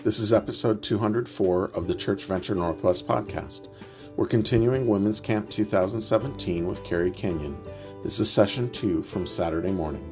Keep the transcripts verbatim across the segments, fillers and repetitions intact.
This is episode two hundred four of the Church Venture Northwest podcast. We're continuing Women's Camp two thousand seventeen with Carrie Kenyon. This is session two from Saturday morning.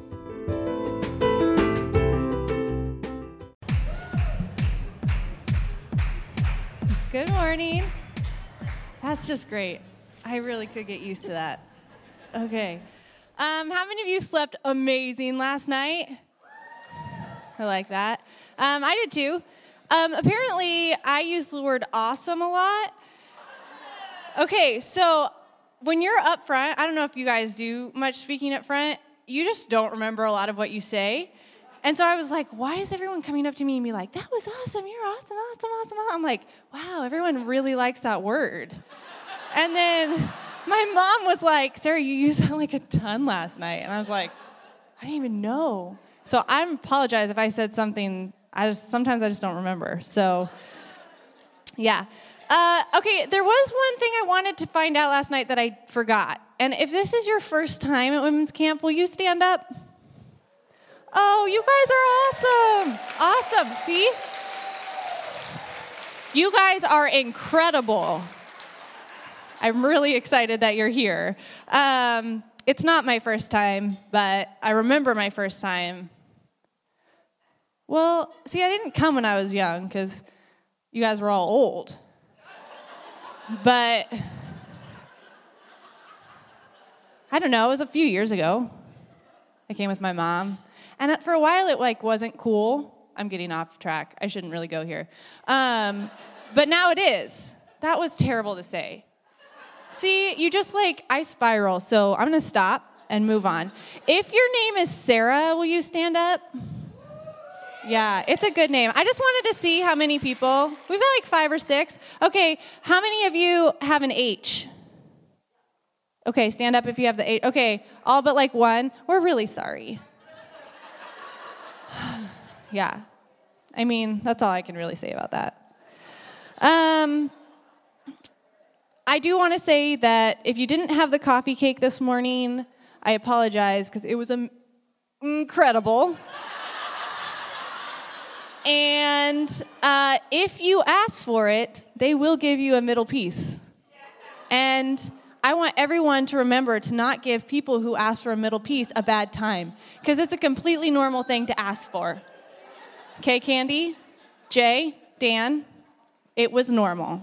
Good morning. That's just great. I really could get used to that. Okay. Um, how many of you slept amazing last night? I like that. Um, I did too. Um, apparently, I use the word awesome a lot. Okay, so when you're up front, I don't know if you guys do much speaking up front, you just don't remember a lot of what you say. And so I was like, why is everyone coming up to me and be like, that was awesome, you're awesome, awesome, awesome. I'm like, wow, everyone really likes that word. And then my mom was like, Sarah, you used that like a ton last night. And I was like, I didn't even know. So I apologize if I said something, I just sometimes I just don't remember. So, yeah. Uh, okay, there was one thing I wanted to find out last night that I forgot. And if this is your first time at women's camp, will you stand up? Oh, you guys are awesome. Awesome. See? You guys are incredible. I'm really excited that you're here. Um, it's not my first time, but I remember my first time. Well, see, I didn't come when I was young because you guys were all old. But I don't know, it was a few years ago. I came with my mom. And for a while, it like wasn't cool. I'm getting off track. I shouldn't really go here. Um, but now it is. That was terrible to say. See, you just like, I spiral. So I'm going to stop and move on. If your name is Sarah, will you stand up? Yeah, it's a good name. I just wanted to see how many people. We've got like five or six. Okay, how many of you have an H? Okay, stand up if you have the H. Okay, all but like one. We're really sorry. Yeah, I mean, that's all I can really say about that. Um, I do want to say that if you didn't have the coffee cake this morning, I apologize because it was um, incredible. And uh, if you ask for it, they will give you a middle piece. And I want everyone to remember to not give people who ask for a middle piece a bad time, because it's a completely normal thing to ask for. Okay, Candy, Jay, Dan, it was normal.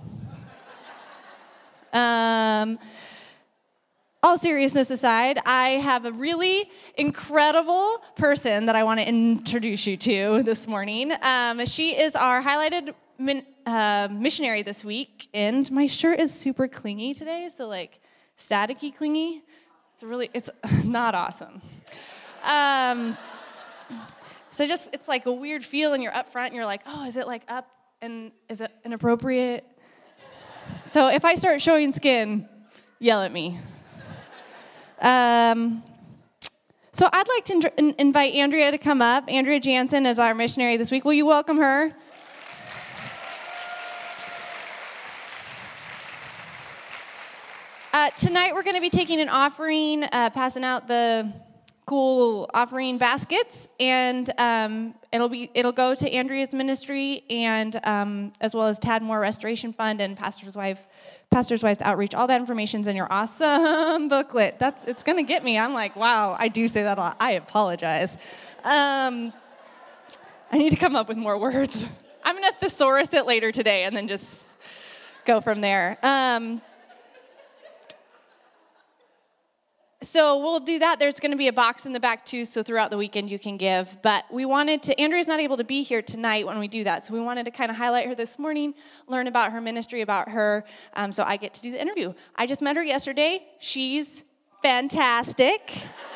Um, all seriousness aside, I have a really incredible person that I want to introduce you to this morning. Um, she is our highlighted min, uh, missionary this week, and my shirt is super clingy today, so like staticky clingy. It's really, it's not awesome. Um, so just, it's like a weird feel, and you're up front, and you're like, oh, is it like up, and is it inappropriate? So if I start showing skin, yell at me. Um, so I'd like to in- invite Andrea to come up. Andrea Jansen is our missionary this week. Will you welcome her? Uh, tonight we're going to be taking an offering, uh, passing out the cool offering baskets, and um, it'll be it'll go to Andrea's ministry, and um, as well as Tadmore Restoration Fund and Pastor's Wife. Pastor's Wife's Outreach. All that information's in your awesome booklet. That's it's gonna get me. I'm like, wow, I do say that a lot. I apologize. Um, I need to come up with more words. I'm gonna thesaurus it later today and then just go from there. Um, So we'll do that. There's going to be a box in the back, too, so throughout the weekend you can give. But we wanted to, Andrea's not able to be here tonight when we do that, so we wanted to kind of highlight her this morning, learn about her ministry, about her, um, so I get to do the interview. I just met her yesterday. She's fantastic.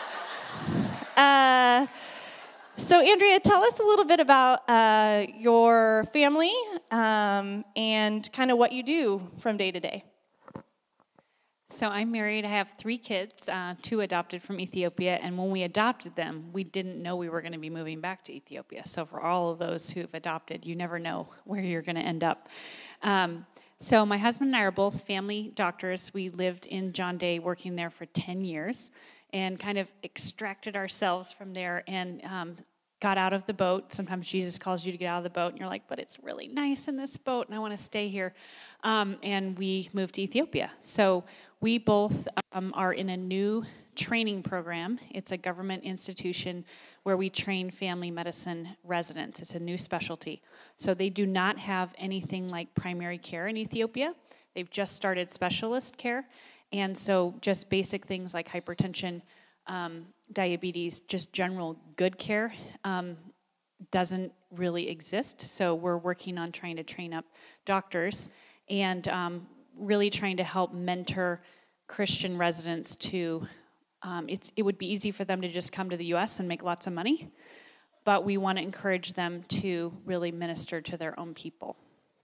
uh, so, Andrea, tell us a little bit about uh, your family um, and kind of what you do from day to day. So I'm married. I have three kids, uh, two adopted from Ethiopia. And when we adopted them, we didn't know we were going to be moving back to Ethiopia. So for all of those who've adopted, you never know where you're going to end up. Um, so my husband and I are both family doctors. We lived in John Day, working there for ten years, and kind of extracted ourselves from there and um, got out of the boat. Sometimes Jesus calls you to get out of the boat, and you're like, but it's really nice in this boat, and I want to stay here. Um, and we moved to Ethiopia. So we both um, are in a new training program. It's a government institution where we train family medicine residents. It's a new specialty. So they do not have anything like primary care in Ethiopia. They've just started specialist care. And so just basic things like hypertension, um, diabetes, just general good care um, doesn't really exist. So we're working on trying to train up doctors and um, really trying to help mentor Christian residents to, um, it's, it would be easy for them to just come to the U S and make lots of money, but we want to encourage them to really minister to their own people.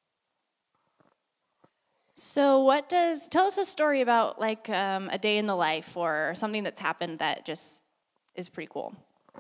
So what does, tell us a story about like um, a day in the life or something that's happened that just is pretty cool.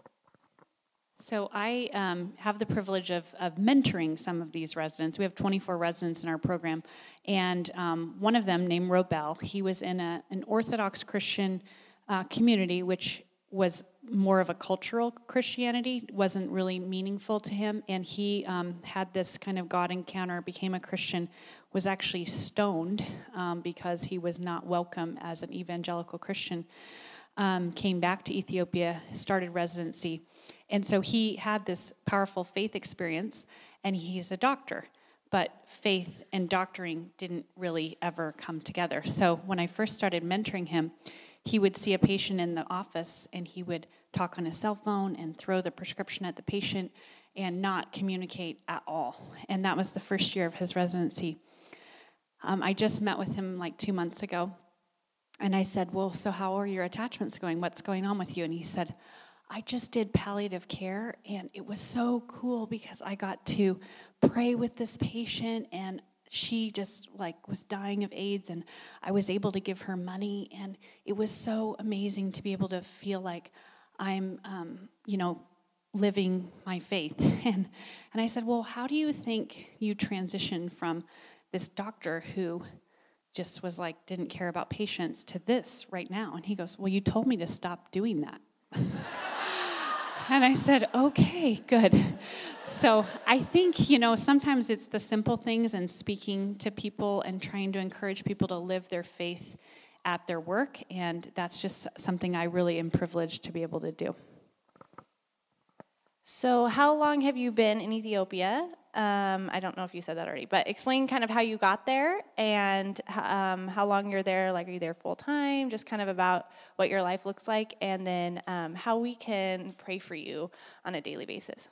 So I um, have the privilege of, of mentoring some of these residents. We have twenty-four residents in our program, and um, one of them, named Robel, he was in a, an Orthodox Christian uh, community, which was more of a cultural Christianity, wasn't really meaningful to him, and he um, had this kind of God encounter, became a Christian, was actually stoned um, because he was not welcome as an evangelical Christian, um, came back to Ethiopia, started residency, and so he had this powerful faith experience, and he's a doctor, but faith and doctoring didn't really ever come together. So when I first started mentoring him, he would see a patient in the office, and he would talk on his cell phone and throw the prescription at the patient and not communicate at all. And that was the first year of his residency. Um, I just met with him like two months ago, and I said, well, so how are your attachments going? What's going on with you? And he said, I just did palliative care, and it was so cool because I got to pray with this patient, and she just like was dying of AIDS, and I was able to give her money, and it was so amazing to be able to feel like I'm, um, you know, living my faith. and and I said, well, how do you think you transitioned from this doctor who just was like didn't care about patients to this right now? And he goes, well, you told me to stop doing that. And I said, okay, good. So I think, you know, sometimes it's the simple things and speaking to people and trying to encourage people to live their faith at their work, and that's just something I really am privileged to be able to do. So how long have you been in Ethiopia? Um, I don't know if you said that already, but explain kind of how you got there and um, how long you're there. Like, are you there full time? Just kind of about what your life looks like, and then um, how we can pray for you on a daily basis.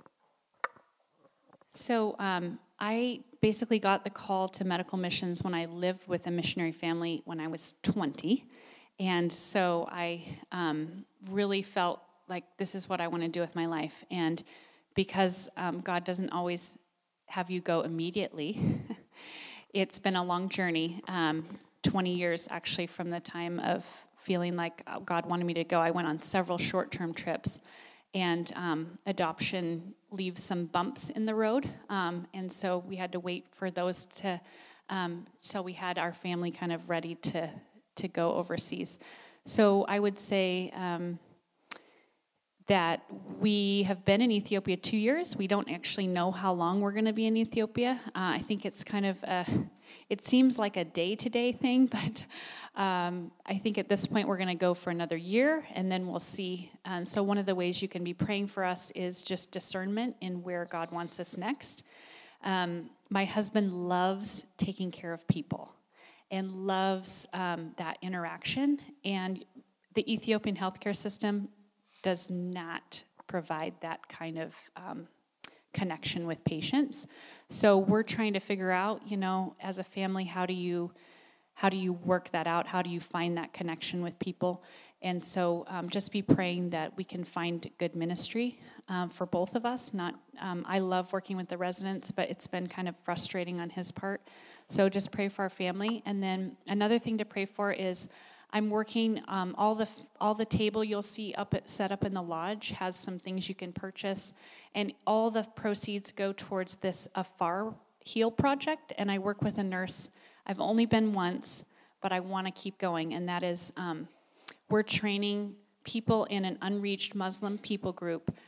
So um, I basically got the call to medical missions when I lived with a missionary family when I was twenty. And so I um, really felt like this is what I want to do with my life. And because um, God doesn't always have you go immediately, it's been a long journey, um, twenty years actually from the time of feeling like God wanted me to go. I went on several short-term trips. And um, adoption leaves some bumps in the road, um, and so we had to wait for those to, um, so we had our family kind of ready to to go overseas. So I would say um, that we have been in Ethiopia two years. We don't actually know how long we're going to be in Ethiopia. Uh, I think it's kind of a, it seems like a day-to-day thing, but um, I think at this point we're going to go for another year, and then we'll see. And so one of the ways you can be praying for us is just discernment in where God wants us next. Um, my husband loves taking care of people and loves um, that interaction, and the Ethiopian healthcare system does not provide that kind of um, connection with patients. So we're trying to figure out, you know, as a family, how do you how do you work that out? How do you find that connection with people? And so um, just be praying that we can find good ministry um, for both of us. Not, um, I love working with the residents, but it's been kind of frustrating on his part. So just pray for our family. And then another thing to pray for is I'm working, um, all the all the table you'll see up at, set up in the lodge has some things you can purchase, and all the proceeds go towards this Afar Heal project, and I work with a nurse. I've only been once, but I want to keep going, and that is um, we're training people in an unreached Muslim people group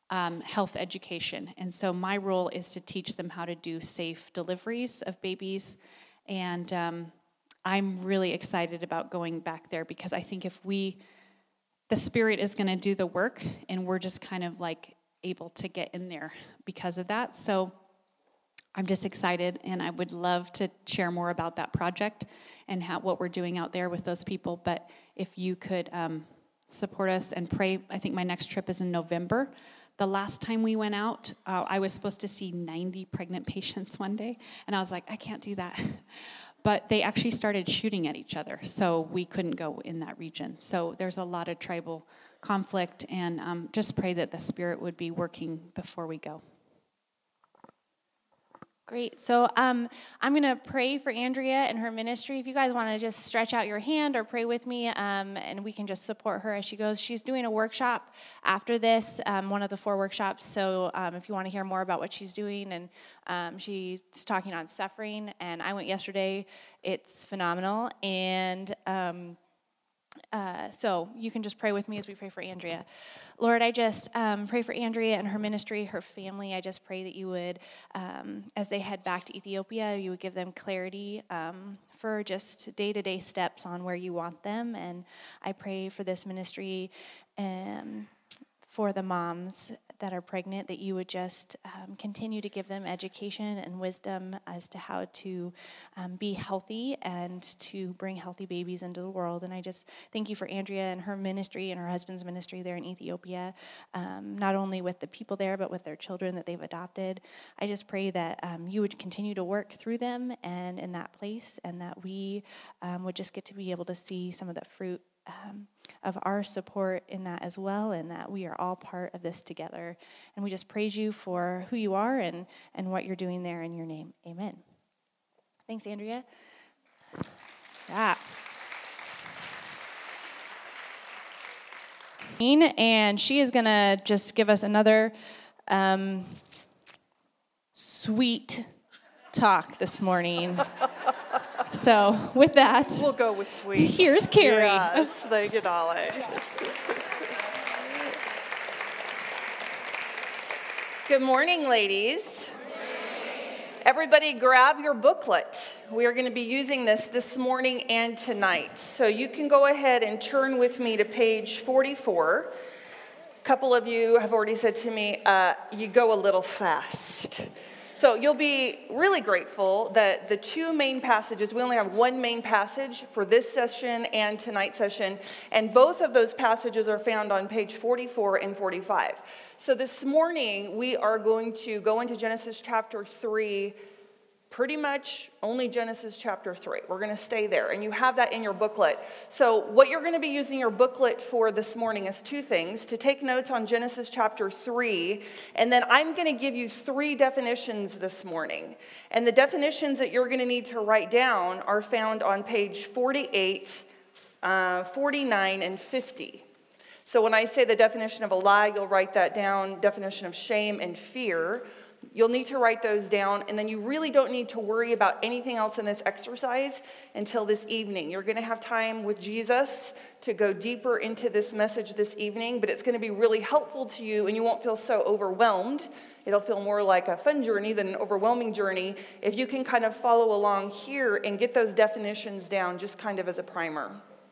um, health education. And so my role is to teach them how to do safe deliveries of babies. And um, I'm really excited about going back there because I think if we, the Spirit is going to do the work, and we're just kind of like able to get in there because of that. So I'm just excited, and I would love to share more about that project and how, what we're doing out there with those people. But if you could um, support us and pray, I think my next trip is in November. The last time we went out, uh, I was supposed to see ninety pregnant patients one day, and I was like, I can't do that. But they actually started shooting at each other, so we couldn't go in that region. So there's a lot of tribal conflict, and um, just pray that the Spirit would be working before we go. Great. So um, I'm going to pray for Andrea and her ministry. If you guys want to just stretch out your hand or pray with me, um, and we can just support her as she goes. She's doing a workshop after this, um, one of the four workshops. So um, if you want to hear more about what she's doing, and um, she's talking on suffering, and I went yesterday. It's phenomenal. And um, uh, so you can just pray with me as we pray for Andrea. Lord, I just um, pray for Andrea and her ministry, her family. I just pray that you would, um, as they head back to Ethiopia, you would give them clarity um, for just day-to-day steps on where you want them. And I pray for this ministry um, for the moms that are pregnant, that you would just um, continue to give them education and wisdom as to how to um, be healthy and to bring healthy babies into the world. And I just thank you for Andrea and her ministry and her husband's ministry there in Ethiopia, um, not only with the people there, but with their children that they've adopted. I just pray that um, you would continue to work through them and in that place, and that we um, would just get to be able to see some of the fruit Um, of our support in that as well, and that we are all part of this together. And we just praise you for who you are and, and what you're doing there in your name. Amen. Thanks, Andrea. Yeah. And she is going to just give us another um, sweet talk this morning. So with that, we'll go with sweet. Here's Carrie. Yes, thank you, Dolly. Good morning, ladies. Everybody grab your booklet. We are going to be using this this morning and tonight. So you can go ahead and turn with me to page forty-four. A couple of you have already said to me, uh, you go a little fast. So you'll be really grateful that the two main passages, we only have one main passage for this session and tonight's session, and both of those passages are found on page forty-four and forty-five. So this morning, we are going to go into Genesis chapter three, pretty much only Genesis chapter three. We're going to stay there, and you have that in your booklet. So what you're going to be using your booklet for this morning is two things: to take notes on Genesis chapter three, and then I'm going to give you three definitions this morning. And the definitions that you're going to need to write down are found on page forty-eight, uh, forty-nine, and fifty. So when I say the definition of a lie, you'll write that down. Definition of shame and fear, you'll need to write those down, and then you really don't need to worry about anything else in this exercise until this evening. You're going to have time with Jesus to go deeper into this message this evening, but it's going to be really helpful to you, and you won't feel so overwhelmed. It'll feel more like a fun journey than an overwhelming journey if you can kind of follow along here and get those definitions down just kind of as a primer.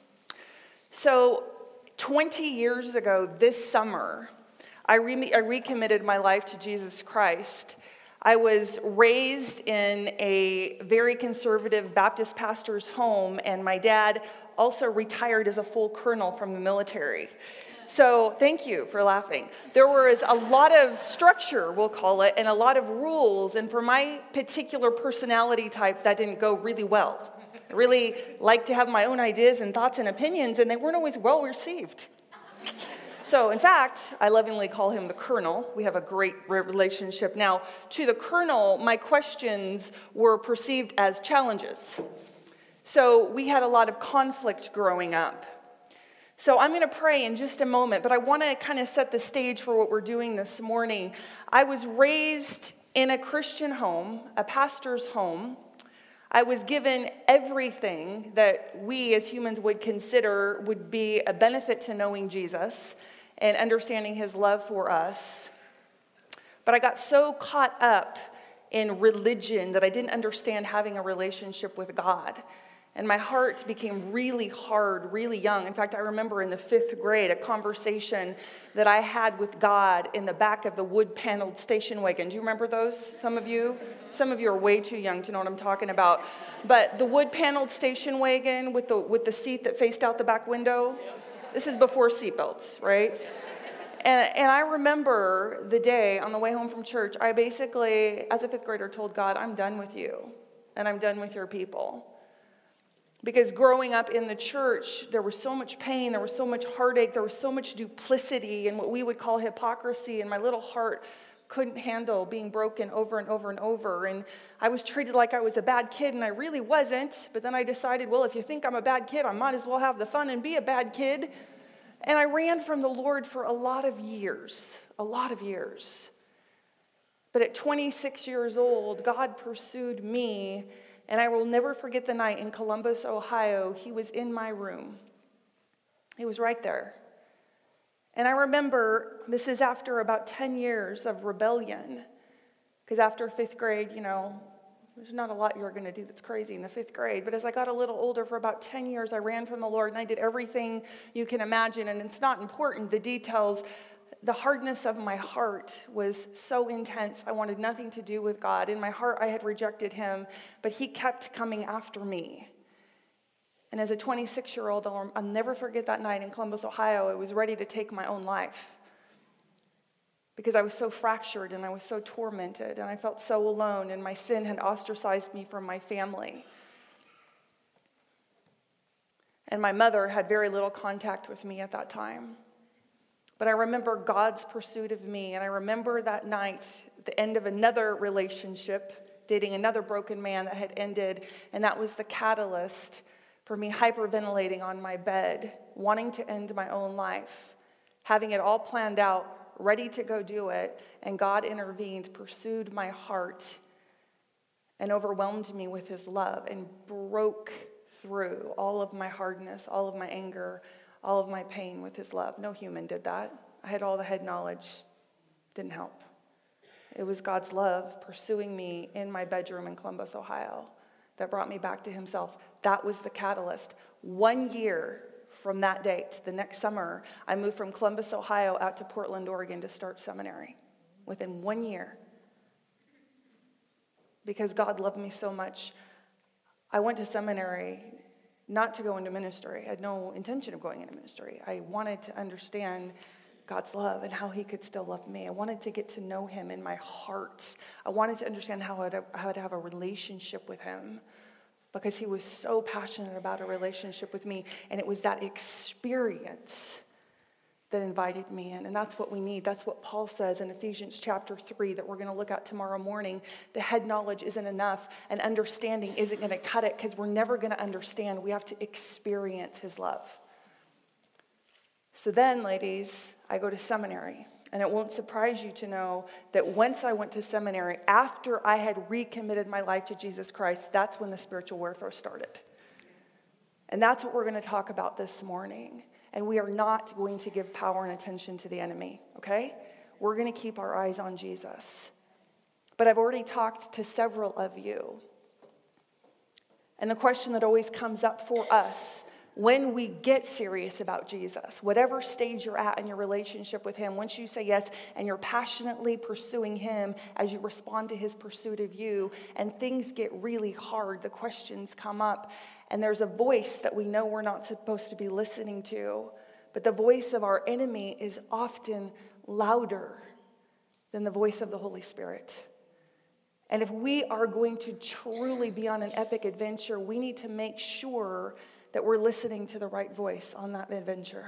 So twenty years ago this summer, I, re- I recommitted my life to Jesus Christ. I was raised in a very conservative Baptist pastor's home, and my dad also retired as a full colonel from the military. So thank you for laughing. There was a lot of structure, we'll call it, and a lot of rules, and for my particular personality type, that didn't go really well. I really like to have my own ideas and thoughts and opinions, and they weren't always well received. So, in fact, I lovingly call him the Colonel. We have a great relationship. Now, to the Colonel, my questions were perceived as challenges. So, we had a lot of conflict growing up. So, I'm going to pray in just a moment, but I want to kind of set the stage for what we're doing this morning. I was raised in a Christian home, a pastor's home. I was given everything that we as humans would consider would be a benefit to knowing Jesus and understanding his love for us. But I got so caught up in religion that I didn't understand having a relationship with God. And my heart became really hard, really young. In fact, I remember in the fifth grade a conversation that I had with God in the back of the wood-paneled station wagon. Do you remember those, some of you? Some of you are way too young to know what I'm talking about. But the wood-paneled station wagon with the, with the seat that faced out the back window, this is before seatbelts, right? And, and I remember the day on the way home from church, I basically, as a fifth grader, told God, I'm done with you, and I'm done with your people. Because growing up in the church, there was so much pain, there was so much heartache, there was so much duplicity and what we would call hypocrisy, and my little heart couldn't handle being broken over and over and over. And I was treated like I was a bad kid, and I really wasn't. But then I decided, well, if you think I'm a bad kid, I might as well have the fun and be a bad kid. And I ran from the Lord for a lot of years, a lot of years. But at twenty-six years old, God pursued me. And I will never forget the night in Columbus, Ohio. He was in my room. He was right there. And I remember, this is after about ten years of rebellion. Because after fifth grade, you know, there's not a lot you're going to do that's crazy in the fifth grade. But as I got a little older, for about ten years, I ran from the Lord. And I did everything you can imagine. And it's not important, the details. The hardness of my heart was so intense. I wanted nothing to do with God. In my heart, I had rejected him, but he kept coming after me. And as a twenty-six-year-old, I'll, I'll never forget that night in Columbus, Ohio. I was ready to take my own life because I was so fractured and I was so tormented and I felt so alone, and my sin had ostracized me from my family. And my mother had very little contact with me at that time. But I remember God's pursuit of me, and I remember that night, the end of another relationship, dating another broken man that had ended, and that was the catalyst for me hyperventilating on my bed, wanting to end my own life, having it all planned out, ready to go do it, and God intervened, pursued my heart, and overwhelmed me with his love, and broke through all of my hardness, all of my anger, all of my pain with his love. No human did that. I had all the head knowledge. Didn't help. It was God's love pursuing me in my bedroom in Columbus, Ohio, that brought me back to himself. That was the catalyst. One year from that date, the next summer, I moved from Columbus, Ohio, out to Portland, Oregon to start seminary. Within one year. Because God loved me so much. I went to seminary not to go into ministry. I had no intention of going into ministry. I wanted to understand God's love and how he could still love me. I wanted to get to know him in my heart. I wanted to understand how I'd, how I'd have a relationship with him, because he was so passionate about a relationship with me. And it was that experience that invited me in. And that's what we need. That's what Paul says in Ephesians chapter three that we're going to look at tomorrow morning. The head knowledge isn't enough, and understanding isn't going to cut it, because we're never going to understand. We have to experience his love. So then, ladies, I go to seminary. And it won't surprise you to know that once I went to seminary, after I had recommitted my life to Jesus Christ, that's when the spiritual warfare started. And that's what we're going to talk about this morning. And we are not going to give power and attention to the enemy, okay? We're going to keep our eyes on Jesus. But I've already talked to several of you. And the question that always comes up for us when we get serious about Jesus, whatever stage you're at in your relationship with him, once you say yes and you're passionately pursuing him as you respond to his pursuit of you, and things get really hard, the questions come up, and there's a voice that we know we're not supposed to be listening to, but the voice of our enemy is often louder than the voice of the Holy Spirit. And if we are going to truly be on an epic adventure, we need to make sure that we're listening to the right voice on that adventure.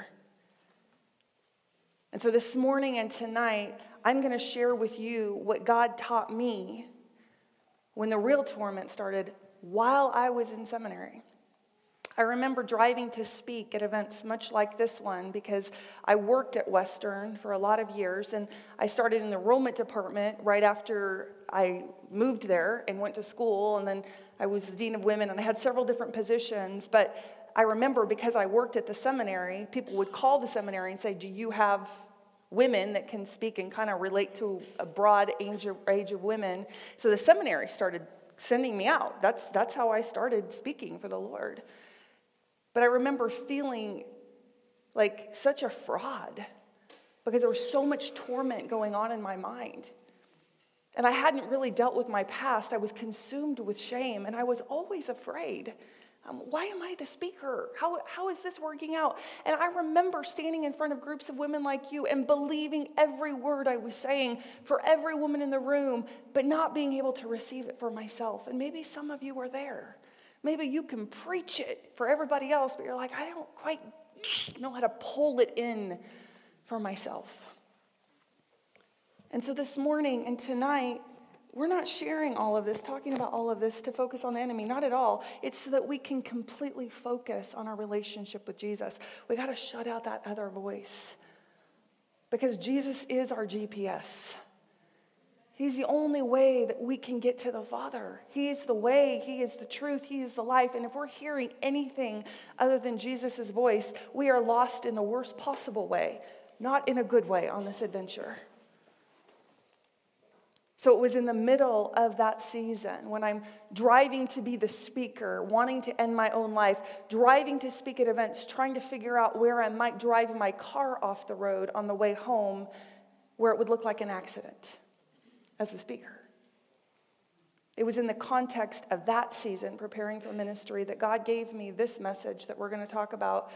And so this morning and tonight, I'm going to share with you what God taught me when the real torment started while I was in seminary. I remember driving to speak at events much like this one because I worked at Western for a lot of years, and I started in the enrollment department right after I moved there and went to school, and then I was the dean of women, and I had several different positions. But I remember because I worked at the seminary, people would call the seminary and say, do you have women that can speak and kind of relate to a broad age of, age of women. So the seminary started sending me out. That's, that's how I started speaking for the Lord. But I remember feeling like such a fraud because there was so much torment going on in my mind. And I hadn't really dealt with my past. I was consumed with shame, and I was always afraid. Um, why am I the speaker? How, how is this working out? And I remember standing in front of groups of women like you and believing every word I was saying for every woman in the room, but not being able to receive it for myself. And maybe some of you are there. Maybe you can preach it for everybody else, but you're like, I don't quite know how to pull it in for myself. And so this morning and tonight, we're not sharing all of this, talking about all of this to focus on the enemy. Not at all. It's so that we can completely focus on our relationship with Jesus. We got to shut out that other voice. Because Jesus is our G P S. He's the only way that we can get to the Father. He is the way, He is the truth, He is the life. And if we're hearing anything other than Jesus' voice, we are lost in the worst possible way, not in a good way on this adventure. So it was in the middle of that season when I'm driving to be the speaker, wanting to end my own life, driving to speak at events, trying to figure out where I might drive my car off the road on the way home where it would look like an accident as the speaker. It was in the context of that season, preparing for ministry, that God gave me this message that we're going to talk about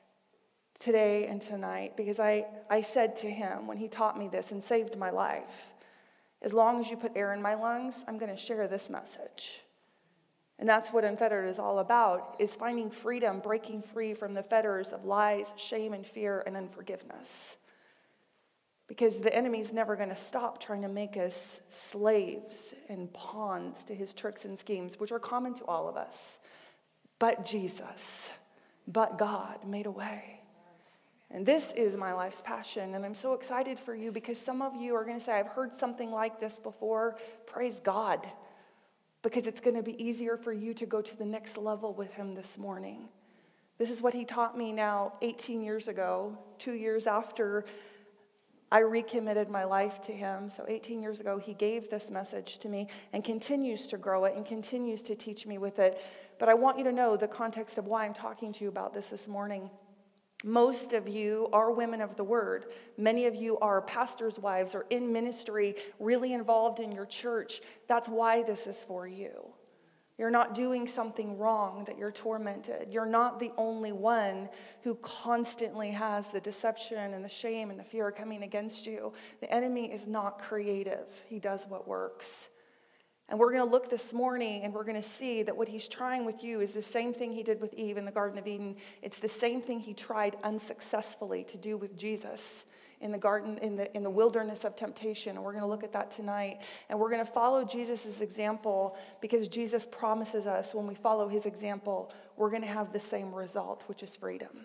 today and tonight, because I, I said to Him when He taught me this and saved my life, as long as you put air in my lungs, I'm going to share this message. And that's what Unfettered is all about, is finding freedom, breaking free from the fetters of lies, shame, and fear, and unforgiveness. Because the enemy's never going to stop trying to make us slaves and pawns to his tricks and schemes, which are common to all of us. But Jesus, but God made a way. And this is my life's passion, and I'm so excited for you because some of you are going to say, I've heard something like this before. Praise God, because it's going to be easier for you to go to the next level with Him this morning. This is what He taught me now eighteen years ago, two years after I recommitted my life to Him. So eighteen years ago, He gave this message to me and continues to grow it and continues to teach me with it. But I want you to know the context of why I'm talking to you about this this morning. Most of you are women of the Word. Many of you are pastors' wives or in ministry, really involved in your church. That's why this is for you. You're not doing something wrong that you're tormented. You're not the only one who constantly has the deception and the shame and the fear coming against you. The enemy is not creative. He does what works. And we're going to look this morning and we're going to see that what he's trying with you is the same thing he did with Eve in the Garden of Eden. It's the same thing he tried unsuccessfully to do with Jesus in the garden, in the, in the wilderness of temptation. And we're going to look at that tonight. And we're going to follow Jesus' example because Jesus promises us when we follow his example, we're going to have the same result, which is freedom.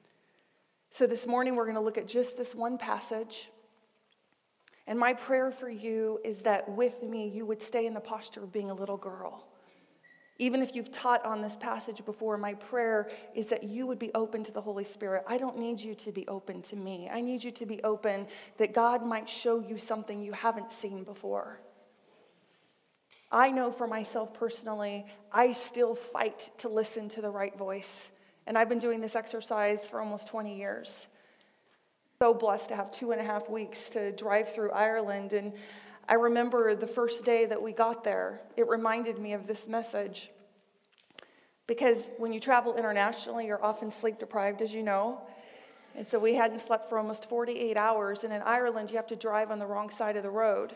So this morning we're going to look at just this one passage. And my prayer for you is that with me, you would stay in the posture of being a little girl. Even if you've taught on this passage before, my prayer is that you would be open to the Holy Spirit. I don't need you to be open to me. I need you to be open that God might show you something you haven't seen before. I know for myself personally, I still fight to listen to the right voice. And I've been doing this exercise for almost twenty years. So blessed to have two and a half weeks to drive through Ireland. And I remember the first day that we got there, it reminded me of this message. Because when you travel internationally, you're often sleep deprived, as you know. And so we hadn't slept for almost forty-eight hours. And in Ireland, you have to drive on the wrong side of the road.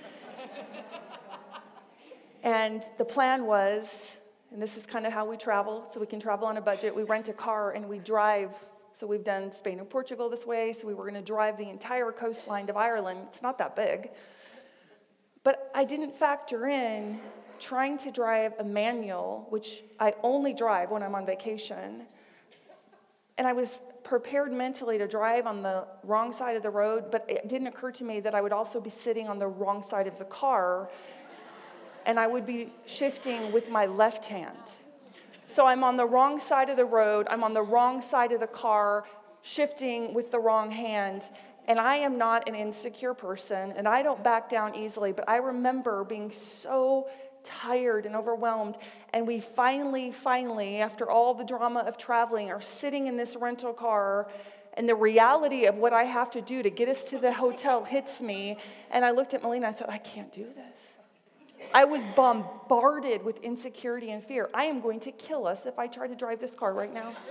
And the plan was, and this is kind of how we travel, so we can travel on a budget, we rent a car and we drive. So we've done Spain and Portugal this way, so we were going to drive the entire coastline of Ireland. It's not that big. But I didn't factor in trying to drive a manual, which I only drive when I'm on vacation. And I was prepared mentally to drive on the wrong side of the road, but it didn't occur to me that I would also be sitting on the wrong side of the car, and I would be shifting with my left hand. So I'm on the wrong side of the road, I'm on the wrong side of the car, shifting with the wrong hand, And I am not an insecure person, and I don't back down easily, but I remember being so tired and overwhelmed, and we finally, finally, after all the drama of traveling, are sitting in this rental car, and the reality of what I have to do to get us to the hotel hits me, and I looked at Melina and I said, I can't do this. I was bombarded with insecurity and fear. I am going to kill us if I try to drive this car right now.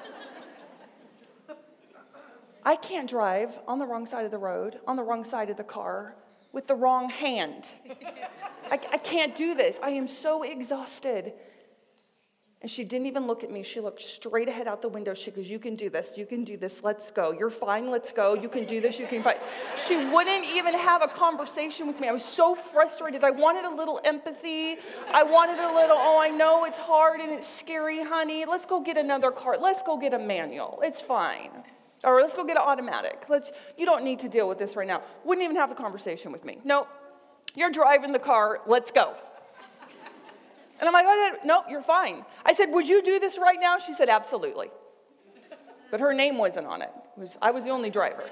I can't drive on the wrong side of the road, on the wrong side of the car, with the wrong hand. I, I can't do this. I am so exhausted. And she didn't even look at me. She looked straight ahead out the window. She goes, you can do this. You can do this. Let's go. You're fine. Let's go. You can do this. You can fight. She wouldn't even have a conversation with me. I was so frustrated. I wanted a little empathy. I wanted a little, oh, I know it's hard and it's scary, honey. Let's go get another car. Let's go get a manual. It's fine. Or let's go get an automatic. Let's, you don't need to deal with this right now. Wouldn't even have a conversation with me. Nope. You're driving the car. Let's go. And I'm like, oh, nope, you're fine. I said, would you do this right now? She said, absolutely. But her name wasn't on it. It was, I was the only driver.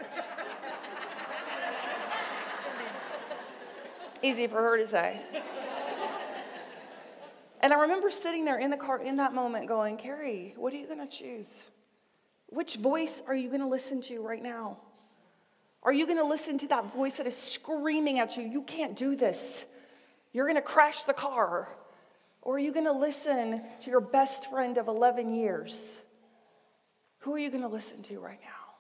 Easy for her to say. And I remember sitting there in the car in that moment going, Carrie, what are you going to choose? Which voice are you going to listen to right now? Are you going to listen to that voice that is screaming at you, you can't do this. You're going to crash the car. Or are you going to listen to your best friend of eleven years? Who are you going to listen to right now?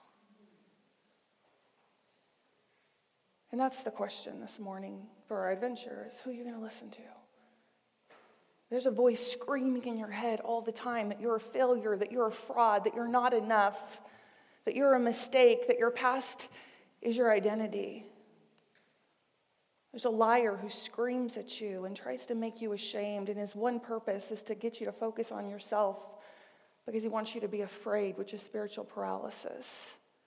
And that's the question this morning for our adventurers. Who are you going to listen to? There's a voice screaming in your head all the time that you're a failure, that you're a fraud, that you're not enough, that you're a mistake, that your past is your identity. There's a liar who screams at you and tries to make you ashamed, and his one purpose is to get you to focus on yourself because he wants you to be afraid, which is spiritual paralysis.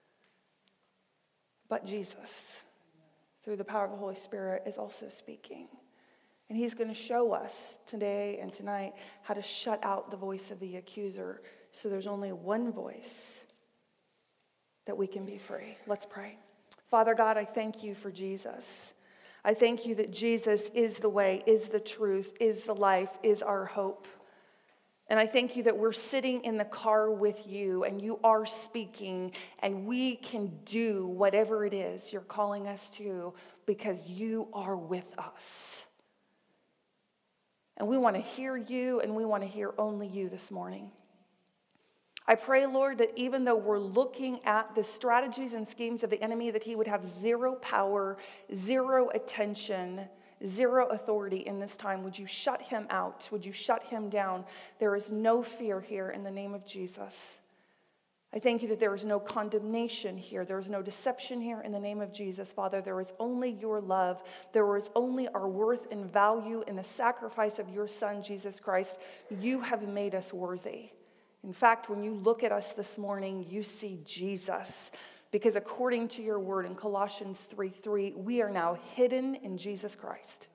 But Jesus, through the power of the Holy Spirit, is also speaking. And he's going to show us today and tonight how to shut out the voice of the accuser so there's only one voice that we can be free. Let's pray. Father God, I thank you for Jesus. I thank you that Jesus is the way, is the truth, is the life, is our hope. And I thank you that we're sitting in the car with you and you are speaking and we can do whatever it is you're calling us to because you are with us. And we want to hear you and we want to hear only you this morning. I pray, Lord, that even though we're looking at the strategies and schemes of the enemy, that he would have zero power, zero attention, zero authority in this time. Would you shut him out? Would you shut him down? There is no fear here in the name of Jesus. I thank you that there is no condemnation here. There is no deception here in the name of Jesus, Father. There is only your love. There is only our worth and value in the sacrifice of your Son, Jesus Christ. You have made us worthy. In fact, when you look at us this morning, you see Jesus. Because according to your word in Colossians three three, we are now hidden in Jesus Christ.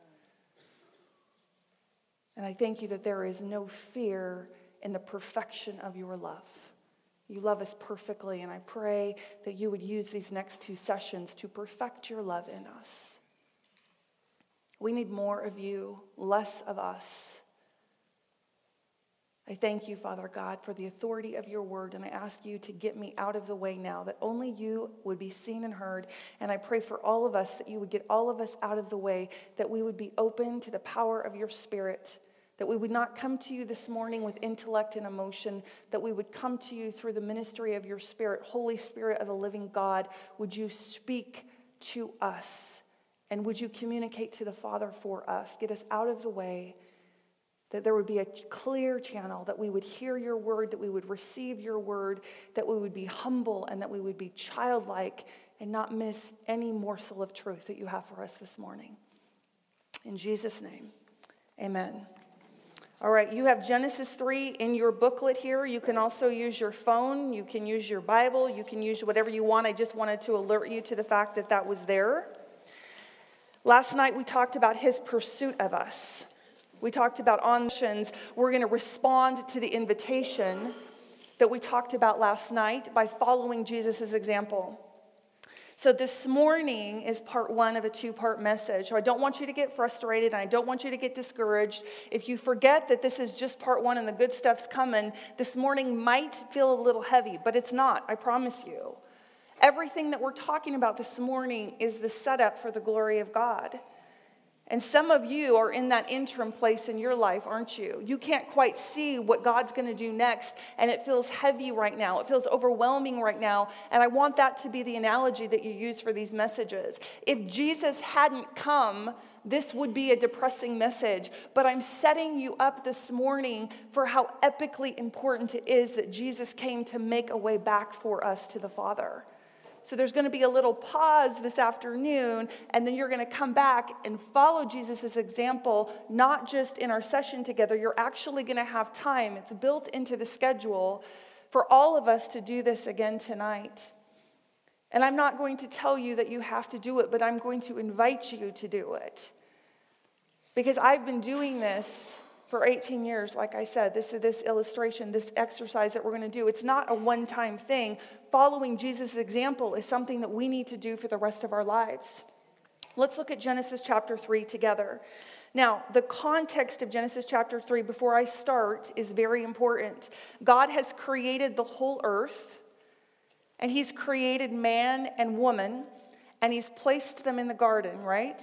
And I thank you that there is no fear in the perfection of your love. You love us perfectly, and I pray that you would use these next two sessions to perfect your love in us. We need more of you, less of us. I thank you, Father God, for the authority of your word, and I ask you to get me out of the way now, that only you would be seen and heard. And I pray for all of us that you would get all of us out of the way, that we would be open to the power of your Spirit, that we would not come to you this morning with intellect and emotion, that we would come to you through the ministry of your Spirit. Holy Spirit of the living God, would you speak to us, and would you communicate to the Father for us? Get us out of the way, that there would be a clear channel, that we would hear your word, that we would receive your word, that we would be humble, and that we would be childlike and not miss any morsel of truth that you have for us this morning. In Jesus' name, amen. All right, you have Genesis three in your booklet here. You can also use your phone. You can use your Bible. You can use whatever you want. I just wanted to alert you to the fact that that was there. Last night we talked about his pursuit of us. We talked about on missions. We're going to respond to the invitation that we talked about last night by following Jesus' example. So this morning is part one of a two-part message. So I don't want you to get frustrated, and I don't want you to get discouraged. If you forget that this is just part one and the good stuff's coming, this morning might feel a little heavy, but it's not, I promise you. Everything that we're talking about this morning is the setup for the glory of God. And some of you are in that interim place in your life, aren't you? You can't quite see what God's going to do next, and it feels heavy right now. It feels overwhelming right now, and I want that to be the analogy that you use for these messages. If Jesus hadn't come, this would be a depressing message, but I'm setting you up this morning for how epically important it is that Jesus came to make a way back for us to the Father. So there's going to be a little pause this afternoon, and then you're going to come back and follow Jesus' example, not just in our session together. You're actually going to have time. It's built into the schedule for all of us to do this again tonight. And I'm not going to tell you that you have to do it, but I'm going to invite you to do it. Because I've been doing this for eighteen years, like I said. This is this illustration, this exercise that we're going to do. It's not a one-time thing. Following Jesus' example is something that we need to do for the rest of our lives. Let's look at Genesis chapter three together. Now, the context of Genesis chapter three, before I start, is very important. God has created the whole earth, and he's created man and woman, and he's placed them in the garden, right?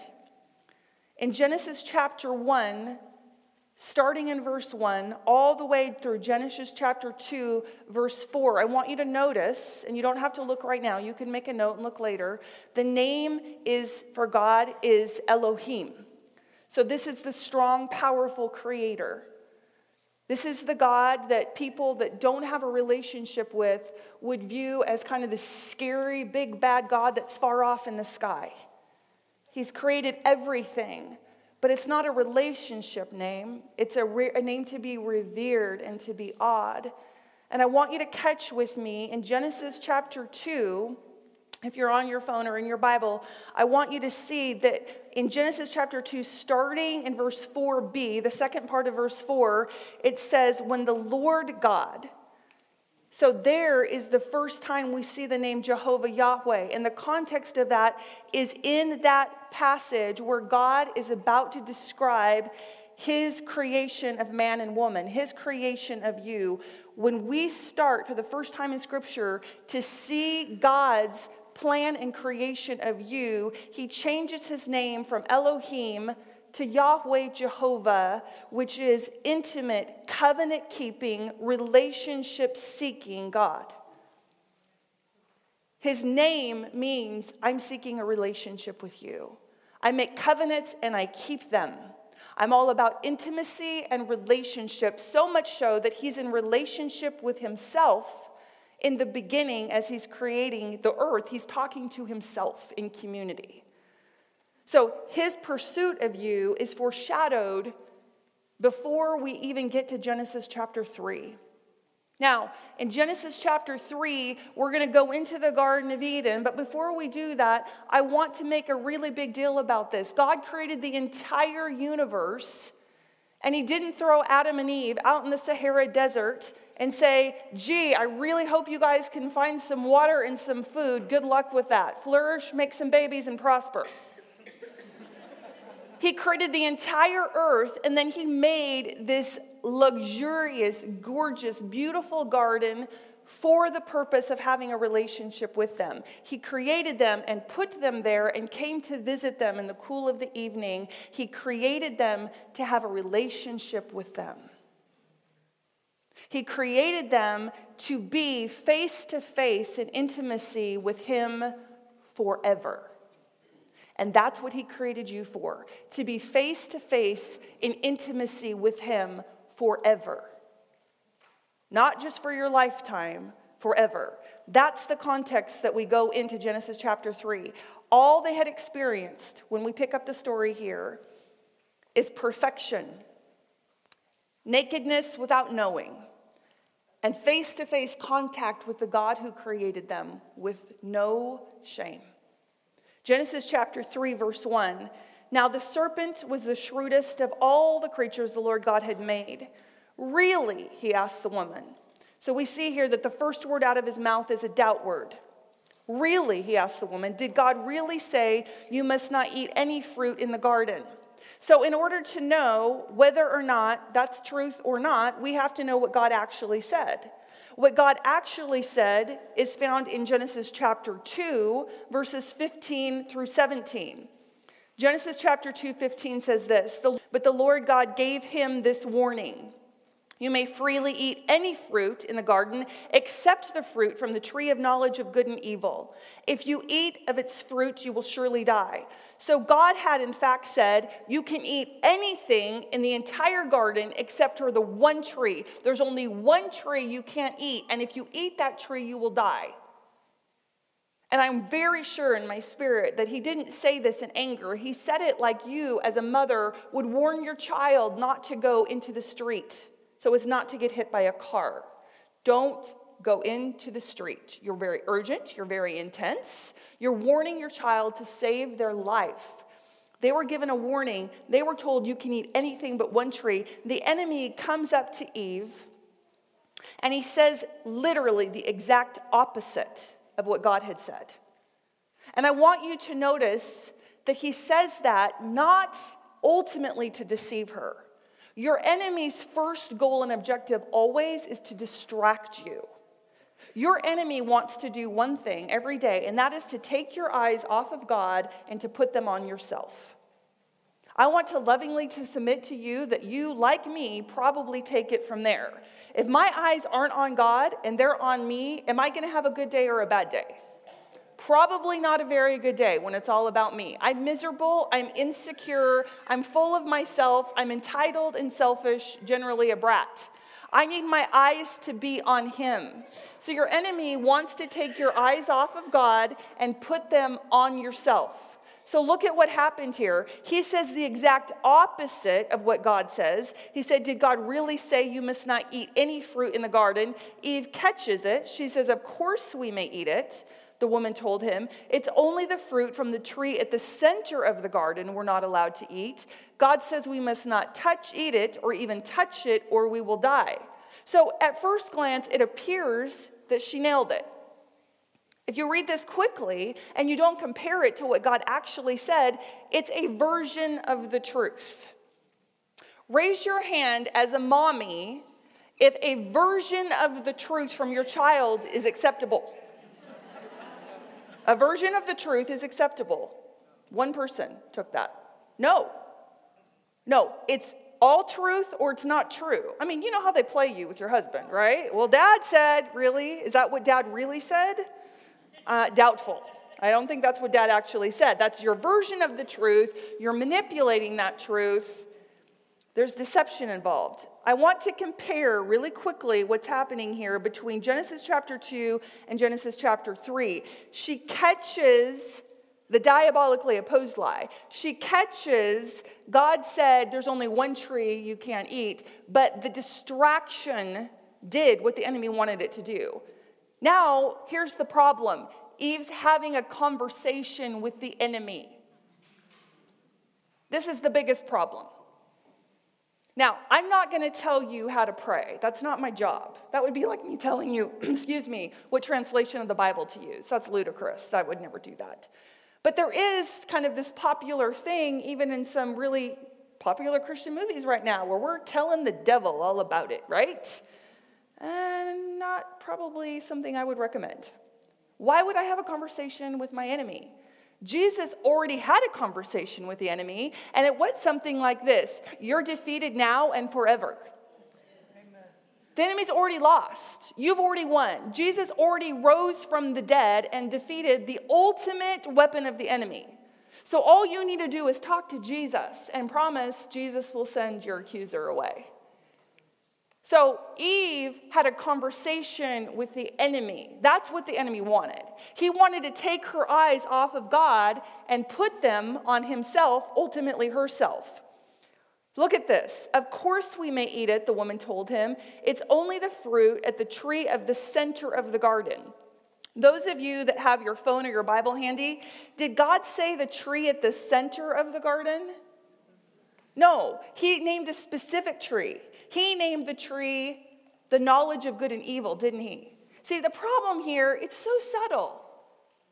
In Genesis chapter one, starting in verse one, all the way through Genesis chapter two, verse four, I want you to notice, and you don't have to look right now, you can make a note and look later, the name is for God is Elohim. So this is the strong, powerful creator. This is the God that people that don't have a relationship with would view as kind of the scary, big, bad God that's far off in the sky. He's created everything. But it's not a relationship name. It's a, re- a name to be revered and to be awed. And I want you to catch with me in Genesis chapter two, if you're on your phone or in your Bible, I want you to see that in Genesis chapter two, starting in verse four b, the second part of verse four, it says, when the Lord God. So there is the first time we see the name Jehovah Yahweh. And the context of that is in that passage where God is about to describe his creation of man and woman, his creation of you. When we start for the first time in Scripture to see God's plan and creation of you, he changes his name from Elohim to Yahweh Jehovah, which is intimate, covenant-keeping, relationship-seeking God. His name means I'm seeking a relationship with you. I make covenants and I keep them. I'm all about intimacy and relationship, so much so that he's in relationship with himself in the beginning as he's creating the earth. He's talking to himself in community. So his pursuit of you is foreshadowed before we even get to Genesis chapter three. Now, in Genesis chapter three, we're going to go into the Garden of Eden. But before we do that, I want to make a really big deal about this. God created the entire universe, and he didn't throw Adam and Eve out in the Sahara Desert and say, gee, I really hope you guys can find some water and some food. Good luck with that. Flourish, make some babies, and prosper. He created the entire earth, and then he made this luxurious, gorgeous, beautiful garden for the purpose of having a relationship with them. He created them and put them there and came to visit them in the cool of the evening. He created them to have a relationship with them. He created them to be face to face in intimacy with him forever. And that's what he created you for, to be face to face in intimacy with him forever. Not just for your lifetime, forever. That's the context that we go into Genesis chapter three. All they had experienced, when we pick up the story here, is perfection, nakedness without knowing, and face-to-face contact with the God who created them with no shame. Genesis chapter three, verse one. Now the serpent was the shrewdest of all the creatures the Lord God had made. Really, he asked the woman. So we see here that the first word out of his mouth is a doubt word. Really, he asked the woman, did God really say you must not eat any fruit in the garden? So in order to know whether or not that's truth or not, we have to know what God actually said. What God actually said is found in Genesis chapter two, verses fifteen through seventeen. Genesis chapter two, fifteen says this, but the Lord God gave him this warning. You may freely eat any fruit in the garden except the fruit from the tree of knowledge of good and evil. If you eat of its fruit, you will surely die. So God had in fact said, you can eat anything in the entire garden except for the one tree. There's only one tree you can't eat, and if you eat that tree, you will die. And I'm very sure in my spirit that he didn't say this in anger. He said it like you as a mother would warn your child not to go into the street so as not to get hit by a car. Don't go into the street. You're very urgent. You're very intense. You're warning your child to save their life. They were given a warning. They were told you can eat anything but one tree. The enemy comes up to Eve and he says literally the exact opposite of what God had said. And I want you to notice that he says that not ultimately to deceive her. Your enemy's first goal and objective always is to distract you. Your enemy wants to do one thing every day, and that is to take your eyes off of God and to put them on yourself. I want to lovingly to submit to you that you, like me, probably take it from there. If my eyes aren't on God and they're on me, am I going to have a good day or a bad day? Probably not a very good day when it's all about me. I'm miserable, I'm insecure, I'm full of myself, I'm entitled and selfish, generally a brat. I need my eyes to be on him. So your enemy wants to take your eyes off of God and put them on yourself. So look at what happened here. He says the exact opposite of what God says. He said, did God really say you must not eat any fruit in the garden? Eve catches it. She says, of course we may eat it. The woman told him, it's only the fruit from the tree at the center of the garden we're not allowed to eat. God says we must not touch, eat it, or even touch it, or we will die. So at first glance, it appears that she nailed it. If you read this quickly and you don't compare it to what God actually said, it's a version of the truth. Raise your hand as a mommy if a version of the truth from your child is acceptable. A version of the truth is acceptable. One person took that. No. No, it's all truth or it's not true. I mean, you know how they play you with your husband, right? Well, dad said, really? Is that what dad really said? Uh, doubtful. I don't think that's what dad actually said. That's your version of the truth. You're manipulating that truth. There's deception involved. I want to compare really quickly what's happening here between Genesis chapter two and Genesis chapter three. She catches the diabolically opposed lie. She catches, God said there's only one tree you can't eat, but the distraction did what the enemy wanted it to do. Now, here's the problem. Eve's having a conversation with the enemy. This is the biggest problem. Now, I'm not going to tell you how to pray. That's not my job. That would be like me telling you, excuse me, what translation of the Bible to use. That's ludicrous. I would never do that. But there is kind of this popular thing, even in some really popular Christian movies right now, where we're telling the devil all about it, right? And not probably something I would recommend. Why would I have a conversation with my enemy? Jesus already had a conversation with the enemy, and it went something like this: you're defeated now and forever. Amen. The enemy's already lost. You've already won. Jesus already rose from the dead and defeated the ultimate weapon of the enemy. So all you need to do is talk to Jesus and promise Jesus will send your accuser away. So Eve had a conversation with the enemy. That's what the enemy wanted. He wanted to take her eyes off of God and put them on himself, ultimately herself. Look at this. Of course we may eat it, the woman told him. It's only the fruit at the tree of the center of the garden. Those of you that have your phone or your Bible handy, did God say the tree at the center of the garden? No, he named a specific tree. He named the tree the knowledge of good and evil, didn't he? See, the problem here, it's so subtle.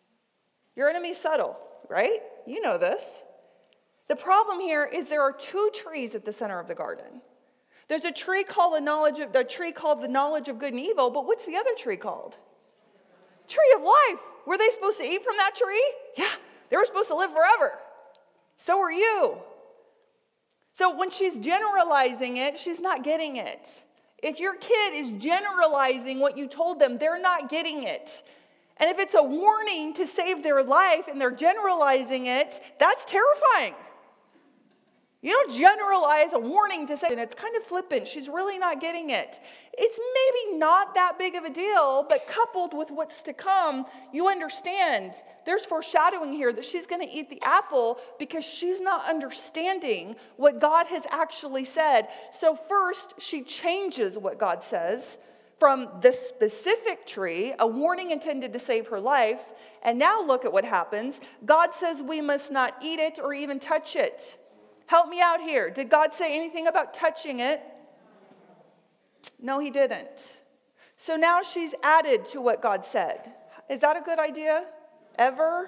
Your enemy's subtle, right? You know this. The problem here is there are two trees at the center of the garden. There's a tree called the knowledge of the tree called the knowledge of good and evil, but what's the other tree called? Tree of life. Were they supposed to eat from that tree? Yeah, they were supposed to live forever. So are you. So when she's generalizing it, she's not getting it. If your kid is generalizing what you told them, they're not getting it. And if it's a warning to save their life and they're generalizing it, that's terrifying. You don't generalize a warning to say, and it's kind of flippant. She's really not getting it. It's maybe not that big of a deal, but coupled with what's to come, you understand there's foreshadowing here that she's going to eat the apple because she's not understanding what God has actually said. So first, she changes what God says from the specific tree, a warning intended to save her life, and now look at what happens. God says we must not eat it or even touch it. Help me out here. Did God say anything about touching it? No, he didn't. So now she's added to what God said. Is that a good idea? Ever?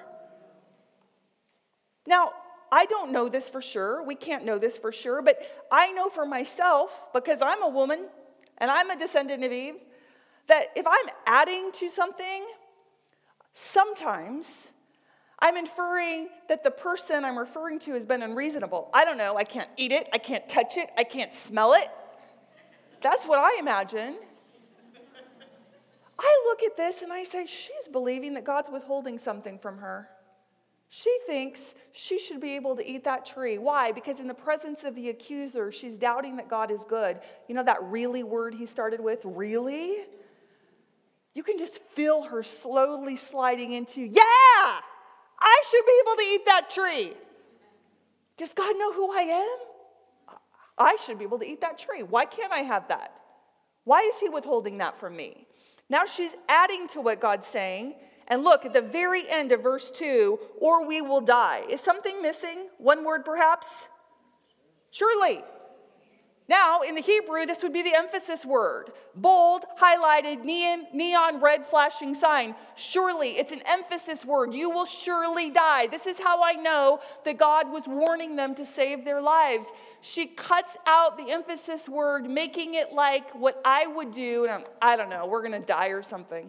Now, I don't know this for sure. We can't know this for sure, but I know for myself, because I'm a woman and I'm a descendant of Eve, that if I'm adding to something, sometimes I'm inferring that the person I'm referring to has been unreasonable. I don't know. I can't eat it. I can't touch it. I can't smell it. That's what I imagine. I look at this and I say, she's believing that God's withholding something from her. She thinks she should be able to eat that tree. Why? Because in the presence of the accuser, she's doubting that God is good. You know that really word he started with? Really? You can just feel her slowly sliding into, yeah! I should be able to eat that tree. Does God know who I am? I should be able to eat that tree. Why can't I have that? Why is he withholding that from me? Now she's adding to what God's saying. And look, at the very end of verse two, or we will die. Is something missing? One word perhaps? Surely. Now, in the Hebrew, this would be the emphasis word. Bold, highlighted, neon, neon red flashing sign. Surely, it's an emphasis word. You will surely die. This is how I know that God was warning them to save their lives. She cuts out the emphasis word, making it like what I would do. And I'm, I don't know, we're going to die or something.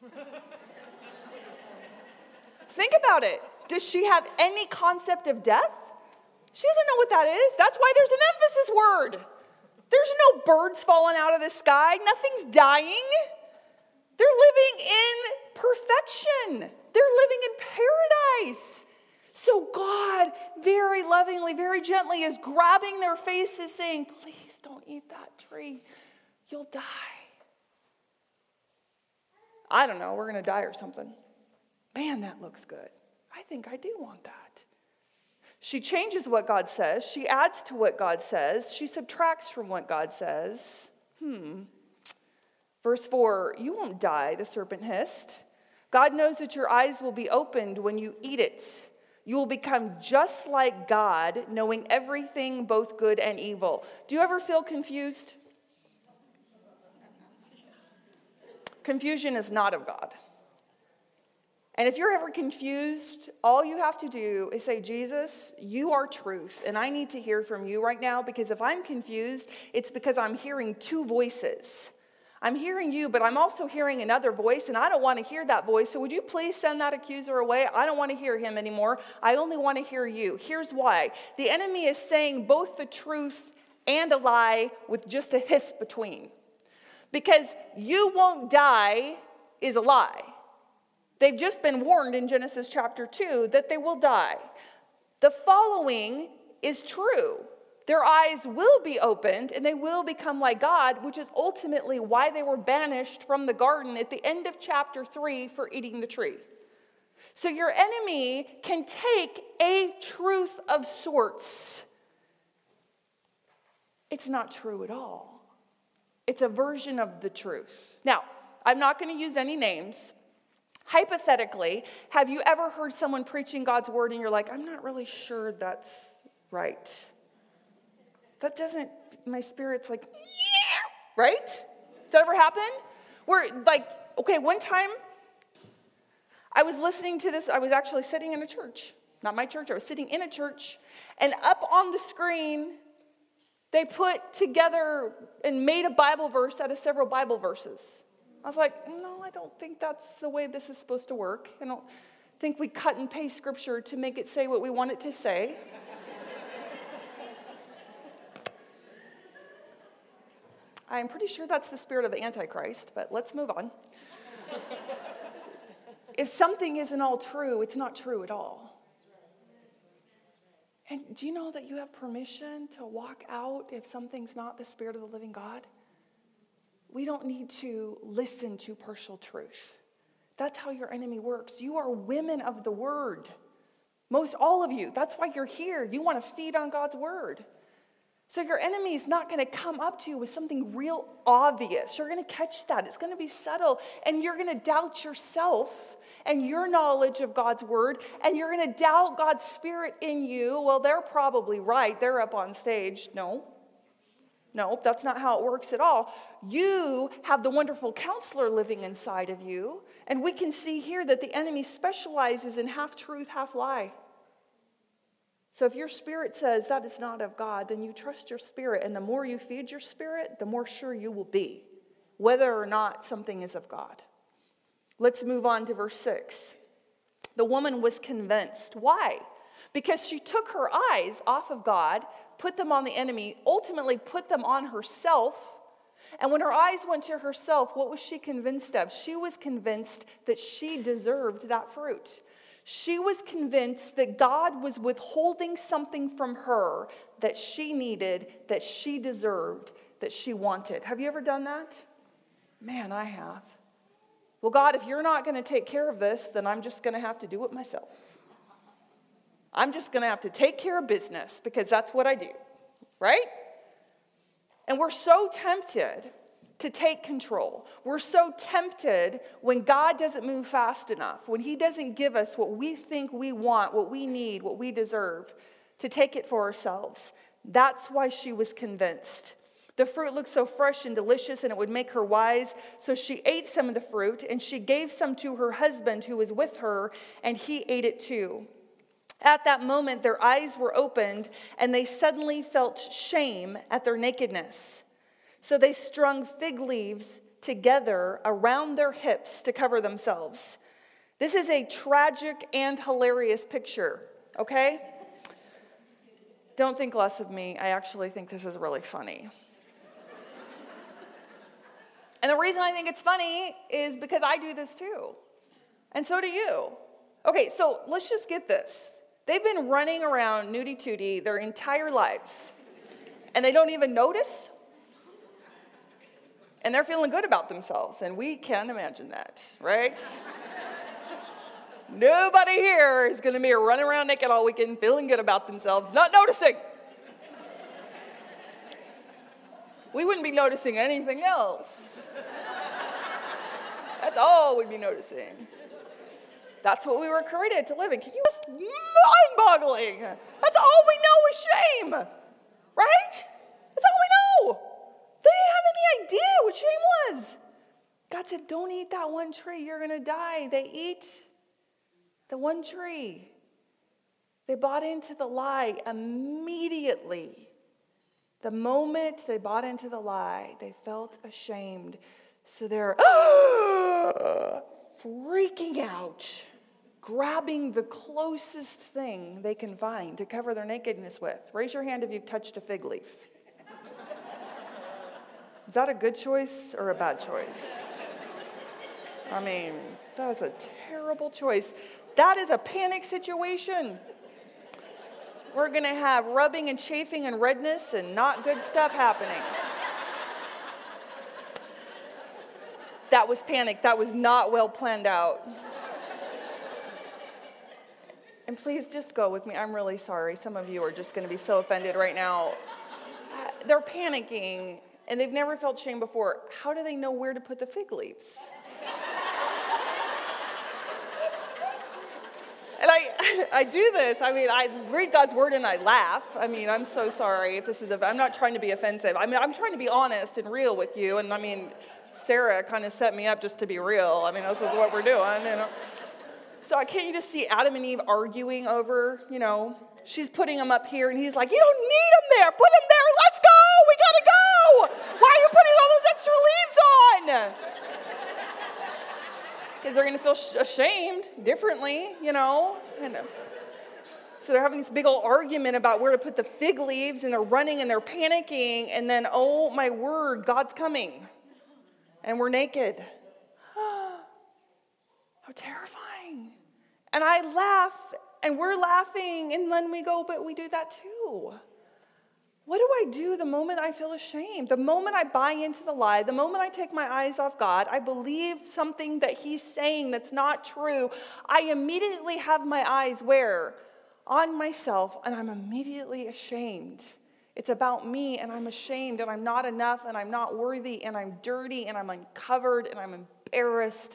Think about it. Does she have any concept of death? She doesn't know what that is. That's why there's an emphasis word. There's no birds falling out of the sky. Nothing's dying. They're living in perfection. They're living in paradise. So God, very lovingly, very gently, is grabbing their faces saying, please don't eat that tree. You'll die. I don't know. We're going to die or something. Man, that looks good. I think I do want that. She changes what God says. She adds to what God says. She subtracts from what God says. Hmm. Verse four, you won't die, the serpent hissed. God knows that your eyes will be opened when you eat it. You will become just like God, knowing everything, both good and evil. Do you ever feel confused? Confusion is not of God. And if you're ever confused, all you have to do is say, Jesus, you are truth, and I need to hear from you right now, because if I'm confused, it's because I'm hearing two voices. I'm hearing you, but I'm also hearing another voice, and I don't want to hear that voice, so would you please send that accuser away? I don't want to hear him anymore. I only want to hear you. Here's why. The enemy is saying both the truth and a lie with just a hiss between. Because you won't die is a lie. They've just been warned in Genesis chapter two that they will die. The following is true. Their eyes will be opened and they will become like God, which is ultimately why they were banished from the garden at the end of chapter three for eating the tree. So your enemy can take a truth of sorts. It's not true at all. It's a version of the truth. Now, I'm not going to use any names. Hypothetically, have you ever heard someone preaching God's word and you're like, I'm not really sure that's right? That doesn't, my spirit's like, yeah, right? Does that ever happen? Where like, okay, one time I was listening to this. I was actually sitting in a church. Not my church. I was sitting in a church. And up on the screen, they put together and made a Bible verse out of several Bible verses. I was like, no, I don't think that's the way this is supposed to work. I don't think we cut and paste scripture to make it say what we want it to say. I'm pretty sure that's the spirit of the Antichrist, but let's move on. If something isn't all true, it's not true at all. And do you know that you have permission to walk out if something's not the spirit of the living God? We don't need to listen to partial truth. That's how your enemy works. You are women of the word. Most all of you. That's why you're here. You want to feed on God's word. So your enemy is not going to come up to you with something real obvious. You're going to catch that. It's going to be subtle. And you're going to doubt yourself and your knowledge of God's word. And you're going to doubt God's spirit in you. Well, they're probably right. They're up on stage. No. No, that's not how it works at all. You have the wonderful counselor living inside of you. And we can see here that the enemy specializes in half truth, half lie. So if your spirit says that is not of God, then you trust your spirit. And the more you feed your spirit, the more sure you will be whether or not something is of God. Let's move on to verse six. The woman was convinced. Why? Because she took her eyes off of God, put them on the enemy, ultimately put them on herself. And when her eyes went to herself, what was she convinced of? She was convinced that she deserved that fruit. She was convinced that God was withholding something from her that she needed, that she deserved, that she wanted. Have you ever done that? Man, I have. Well, God, if you're not going to take care of this, then I'm just going to have to do it myself. I'm just going to have to take care of business because that's what I do, right? And we're so tempted to take control. We're so tempted when God doesn't move fast enough, when he doesn't give us what we think we want, what we need, what we deserve, to take it for ourselves. That's why she was convinced. The fruit looked so fresh and delicious, and it would make her wise. So she ate some of the fruit, and she gave some to her husband who was with her, and he ate it too. At that moment, their eyes were opened, and they suddenly felt shame at their nakedness. So they strung fig leaves together around their hips to cover themselves. This is a tragic and hilarious picture, okay? Don't think less of me. I actually think this is really funny. And the reason I think it's funny is because I do this too. And so do you. Okay, so let's just get this. They've been running around nudie tootie their entire lives. And they don't even notice. And they're feeling good about themselves. And we can't imagine that, right? Nobody here is going to be running around naked all weekend feeling good about themselves, not noticing. We wouldn't be noticing anything else. That's all we'd be noticing. That's what we were created to live in. Can you just mind-boggling? That's all we know is shame, right? That's all we know. They didn't have any idea what shame was. God said, don't eat that one tree. You're going to die. They eat the one tree. They bought into the lie immediately. The moment they bought into the lie, they felt ashamed. So they're freaking out, grabbing the closest thing they can find to cover their nakedness with. Raise your hand if you've touched a fig leaf. Is that a good choice or a bad choice? I mean, that's a terrible choice. That is a panic situation. We're going to have rubbing and chafing and redness and not good stuff happening. That was panic. That was not well planned out. And please just go with me. I'm really sorry. Some of you are just going to be so offended right now. Uh, they're panicking, and they've never felt shame before. How do they know where to put the fig leaves? And I, I do this. I mean, I read God's word and I laugh. I mean, I'm so sorry if this is, a, I'm not trying to be offensive. I mean, I'm trying to be honest and real with you. And I mean, Sarah kind of set me up just to be real. I mean, this is what we're doing, you know. So can't you just see Adam and Eve arguing over, you know, she's putting him up here, and he's like, you don't need him there. Put him there. Let's go. We got to go. Why are you putting all those extra leaves on? Because they're going to feel ashamed differently, you know. And so they're having this big old argument about where to put the fig leaves, and they're running and they're panicking. And then, oh my word, God's coming. And we're naked. How terrifying. And I laugh, and we're laughing, and then we go, but we do that too. What do I do the moment I feel ashamed? The moment I buy into the lie, the moment I take my eyes off God, I believe something that he's saying that's not true, I immediately have my eyes where? On myself, and I'm immediately ashamed. It's about me, and I'm ashamed, and I'm not enough, and I'm not worthy, and I'm dirty, and I'm uncovered, and I'm embarrassed.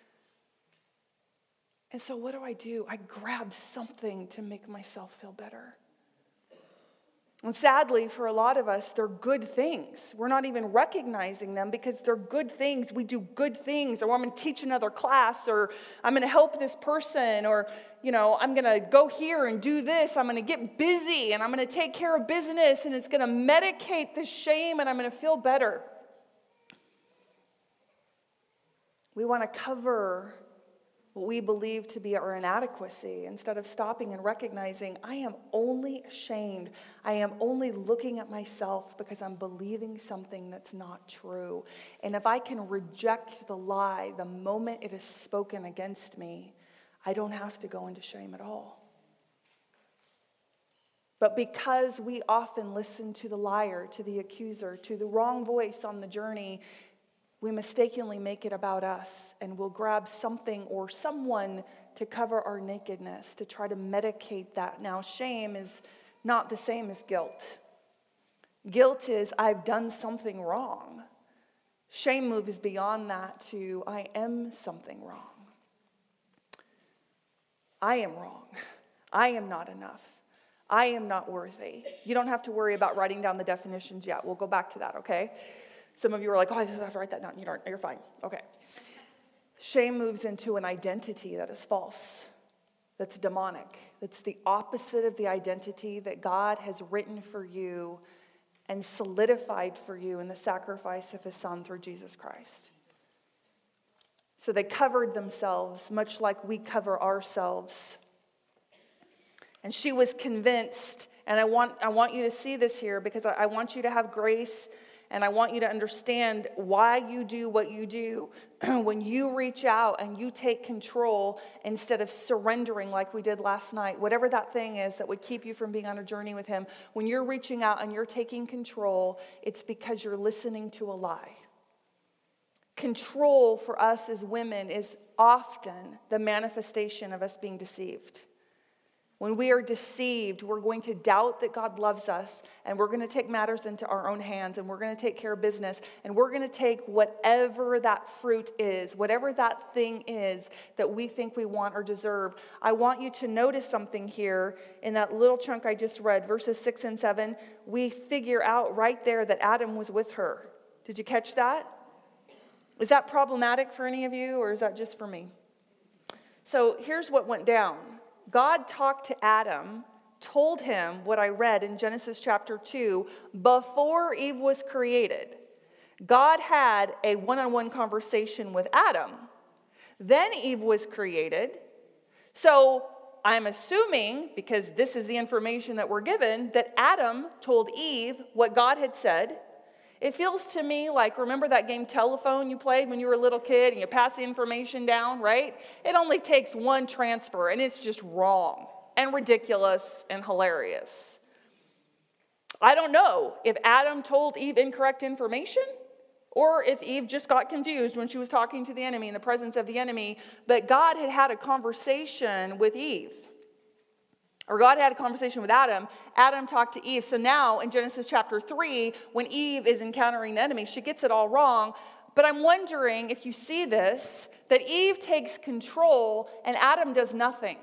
And so what do I do? I grab something to make myself feel better. And sadly, for a lot of us, they're good things. We're not even recognizing them because they're good things. We do good things, or I'm going to teach another class, or I'm going to help this person, or, you know, I'm going to go here and do this. I'm going to get busy, and I'm going to take care of business, and it's going to medicate the shame, and I'm going to feel better. We want to cover what we believe to be our inadequacy instead of stopping and recognizing I am only ashamed. I am only looking at myself because I'm believing something that's not true. And if I can reject the lie the moment it is spoken against me, I don't have to go into shame at all. But because we often listen to the liar, to the accuser, to the wrong voice on the journey, we mistakenly make it about us, and we'll grab something or someone to cover our nakedness, to try to medicate that. Now, shame is not the same as guilt. Guilt is, I've done something wrong. Shame moves beyond that to, I am something wrong. I am wrong. I am not enough. I am not worthy. You don't have to worry about writing down the definitions yet. We'll go back to that, okay? Some of you are like, oh, I have to write that down. You don't, you're fine. Okay. Shame moves into an identity that is false, that's demonic, that's the opposite of the identity that God has written for you and solidified for you in the sacrifice of his Son through Jesus Christ. So they covered themselves much like we cover ourselves. And she was convinced, and I want, I want you to see this here because I, I want you to have grace. And I want you to understand why you do what you do. When you reach out and you take control instead of surrendering like we did last night, whatever that thing is that would keep you from being on a journey with him, when you're reaching out and you're taking control, it's because you're listening to a lie. Control for us as women is often the manifestation of us being deceived. When we are deceived, we're going to doubt that God loves us, and we're going to take matters into our own hands, and we're going to take care of business, and we're going to take whatever that fruit is, whatever that thing is that we think we want or deserve. I want you to notice something here in that little chunk I just read, verses six and seven. We figure out right there that Adam was with her. Did you catch that? Is that problematic for any of you, or is that just for me? So here's what went down. God talked to Adam, told him what I read in Genesis chapter two, before Eve was created. God had a one-on-one conversation with Adam. Then Eve was created. So I'm assuming, because this is the information that we're given, that Adam told Eve what God had said. It feels to me like, remember that game Telephone you played when you were a little kid and you pass the information down, right? It only takes one transfer and it's just wrong and ridiculous and hilarious. I don't know if Adam told Eve incorrect information or if Eve just got confused when she was talking to the enemy in the presence of the enemy, but God had had a conversation with Eve. Or God had a conversation with Adam. Adam talked to Eve. So now in Genesis chapter three, when Eve is encountering the enemy, she gets it all wrong. But I'm wondering if you see this, that Eve takes control and Adam does nothing.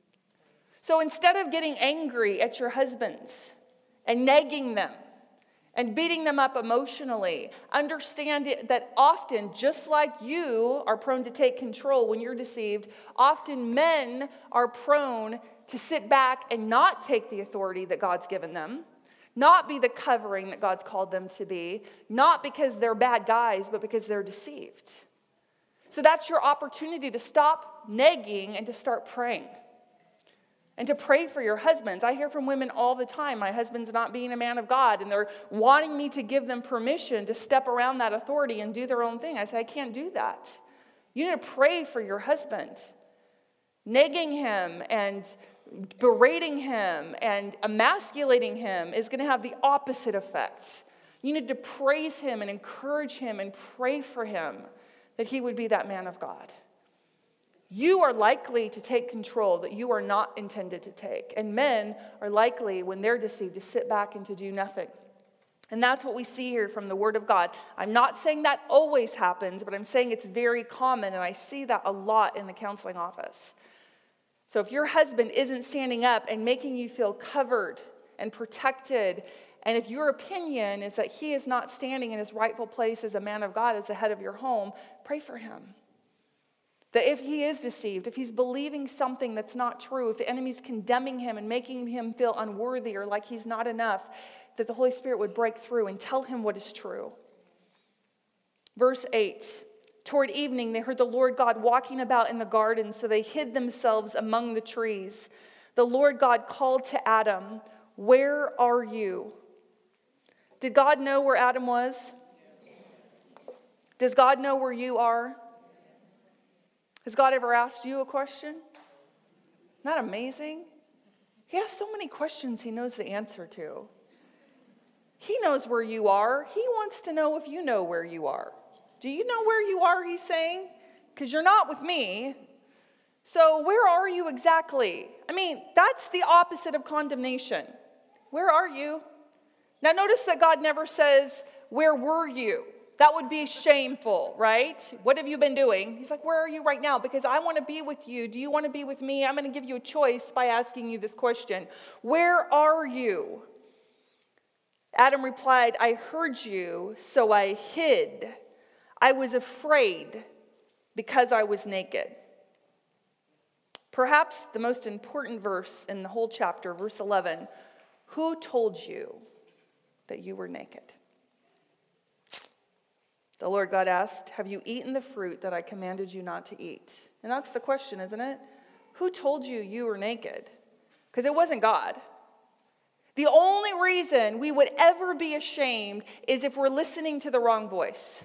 So instead of getting angry at your husbands and nagging them and beating them up emotionally. Understand that often, just like you are prone to take control when you're deceived, often men are prone to sit back and not take the authority that God's given them, not be the covering that God's called them to be, not because they're bad guys, but because they're deceived. So that's your opportunity to stop negging and to start praying. And to pray for your husbands. I hear from women all the time, my husband's not being a man of God, and they're wanting me to give them permission to step around that authority and do their own thing. I say, I can't do that. You need to pray for your husband. Negging him and berating him and emasculating him is going to have the opposite effect. You need to praise him and encourage him and pray for him that he would be that man of God. You are likely to take control that you are not intended to take. And men are likely, when they're deceived, to sit back and to do nothing. And that's what we see here from the Word of God. I'm not saying that always happens, but I'm saying it's very common, and I see that a lot in the counseling office. So if your husband isn't standing up and making you feel covered and protected, and if your opinion is that he is not standing in his rightful place as a man of God, as the head of your home, pray for him. That if he is deceived, if he's believing something that's not true, if the enemy's condemning him and making him feel unworthy or like he's not enough, that the Holy Spirit would break through and tell him what is true. Verse eight, toward evening they heard the Lord God walking about in the garden, so they hid themselves among the trees. The Lord God called to Adam, "Where are you?" Did God know where Adam was? Does God know where you are? Has God ever asked you a question? Isn't that amazing? He has so many questions he knows the answer to. He knows where you are. He wants to know if you know where you are. Do you know where you are, he's saying? Because you're not with me. So where are you exactly? I mean, that's the opposite of condemnation. Where are you? Now notice that God never says, where were you? That would be shameful, right? What have you been doing? He's like, where are you right now? Because I want to be with you. Do you want to be with me? I'm going to give you a choice by asking you this question. Where are you? Adam replied, I heard you, so I hid. I was afraid because I was naked. Perhaps the most important verse in the whole chapter, verse eleven, who told you that you were naked? The Lord God asked, have you eaten the fruit that I commanded you not to eat? And that's the question, isn't it? Who told you you were naked? Because it wasn't God. The only reason we would ever be ashamed is if we're listening to the wrong voice.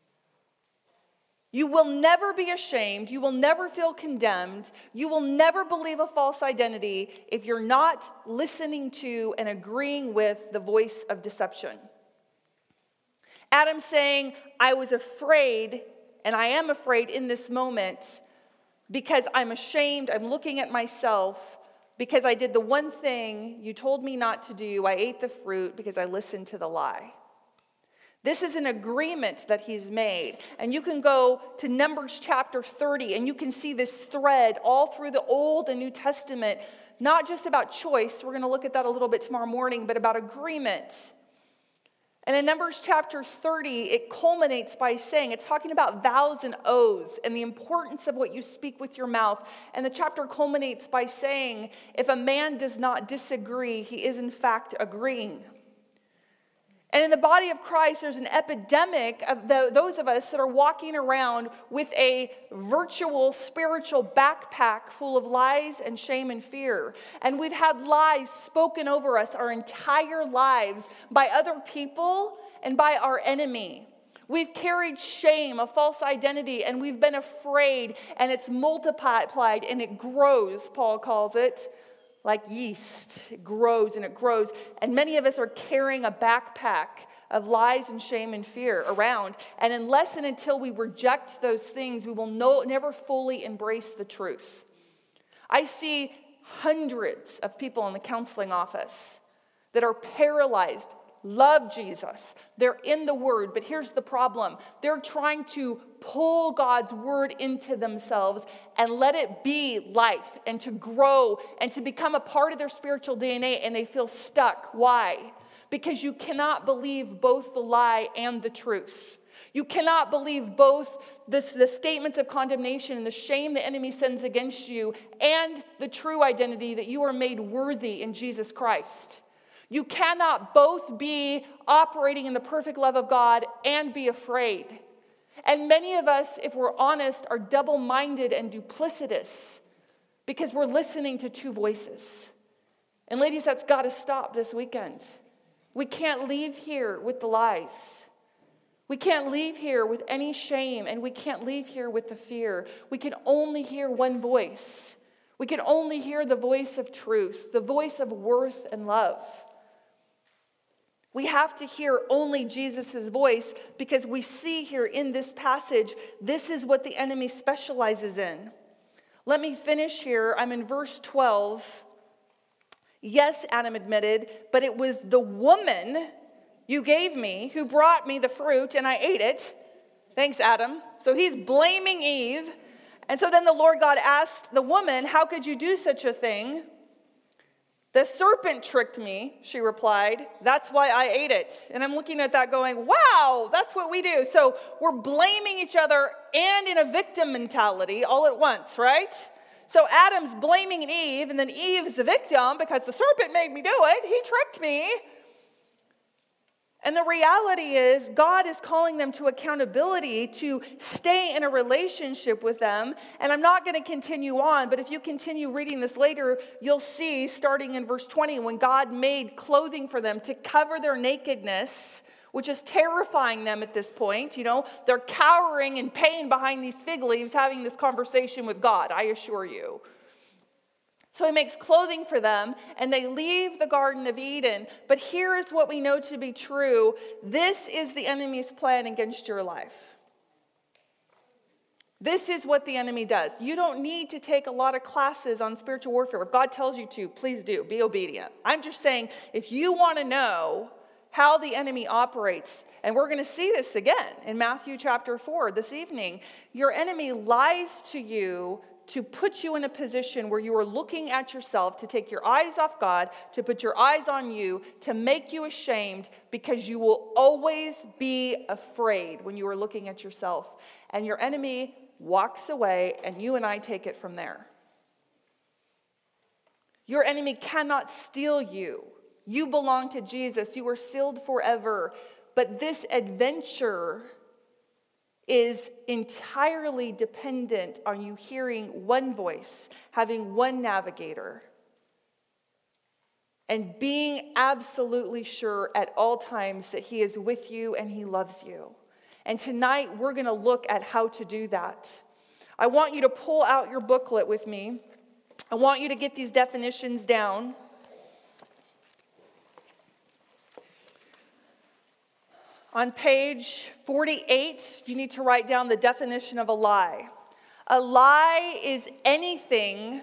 You will never be ashamed. You will never feel condemned. You will never believe a false identity if you're not listening to and agreeing with the voice of deception. Adam's saying, I was afraid, and I am afraid in this moment because I'm ashamed. I'm looking at myself because I did the one thing you told me not to do. I ate the fruit because I listened to the lie. This is an agreement that he's made. And you can go to Numbers chapter thirty, and you can see this thread all through the Old and New Testament, not just about choice. We're going to look at that a little bit tomorrow morning, but about agreement. And in Numbers chapter thirty, it culminates by saying, it's talking about vows and oaths and the importance of what you speak with your mouth. And the chapter culminates by saying, if a man does not disagree, he is in fact agreeing. And in the body of Christ, there's an epidemic of the, those of us that are walking around with a virtual spiritual backpack full of lies and shame and fear. And we've had lies spoken over us our entire lives by other people and by our enemy. We've carried shame, a false identity, and we've been afraid, and it's multiplied and it grows, Paul calls it. Like yeast, it grows and it grows. And many of us are carrying a backpack of lies and shame and fear around. And unless and until we reject those things, we will no, never fully embrace the truth. I see hundreds of people in the counseling office that are paralyzed, love Jesus. They're in the Word, but here's the problem. They're trying to pull God's Word into themselves and let it be life and to grow and to become a part of their spiritual D N A, and they feel stuck. Why? Because you cannot believe both the lie and the truth. You cannot believe both this, the statements of condemnation and the shame the enemy sends against you and the true identity that you are made worthy in Jesus Christ. You cannot both be operating in the perfect love of God and be afraid. And many of us, if we're honest, are double-minded and duplicitous because we're listening to two voices. And ladies, that's got to stop this weekend. We can't leave here with the lies. We can't leave here with any shame, and we can't leave here with the fear. We can only hear one voice. We can only hear the voice of truth, the voice of worth and love. We have to hear only Jesus' voice because we see here in this passage, this is what the enemy specializes in. Let me finish here. I'm in verse twelve. Yes, Adam admitted, but it was the woman you gave me who brought me the fruit, and I ate it. Thanks, Adam. So he's blaming Eve. And so then the Lord God asked the woman, how could you do such a thing? The serpent tricked me, she replied. That's why I ate it. And I'm looking at that going, wow, that's what we do. So we're blaming each other and in a victim mentality all at once, right? So Adam's blaming Eve, and then Eve is the victim because the serpent made me do it. He tricked me. And the reality is, God is calling them to accountability, to stay in a relationship with them. And I'm not going to continue on, but if you continue reading this later, you'll see, starting in verse twenty, when God made clothing for them to cover their nakedness, which is terrifying them at this point. You know, they're cowering in pain behind these fig leaves, having this conversation with God, I assure you. So he makes clothing for them, and they leave the Garden of Eden. But here is what we know to be true. This is the enemy's plan against your life. This is what the enemy does. You don't need to take a lot of classes on spiritual warfare. If God tells you to, please do. Be obedient. I'm just saying, if you want to know how the enemy operates, and we're going to see this again in Matthew chapter four this evening, your enemy lies to you to put you in a position where you are looking at yourself, to take your eyes off God, to put your eyes on you, to make you ashamed, because you will always be afraid when you are looking at yourself. And your enemy walks away, and you and I take it from there. Your enemy cannot steal you. You belong to Jesus. You are sealed forever. But this adventure is entirely dependent on you hearing one voice, having one navigator, and being absolutely sure at all times that he is with you and he loves you. And tonight we're going to look at how to do that. I want you to pull out your booklet with me. I want you to get these definitions down. On page forty-eight, you need to write down the definition of a lie. A lie is anything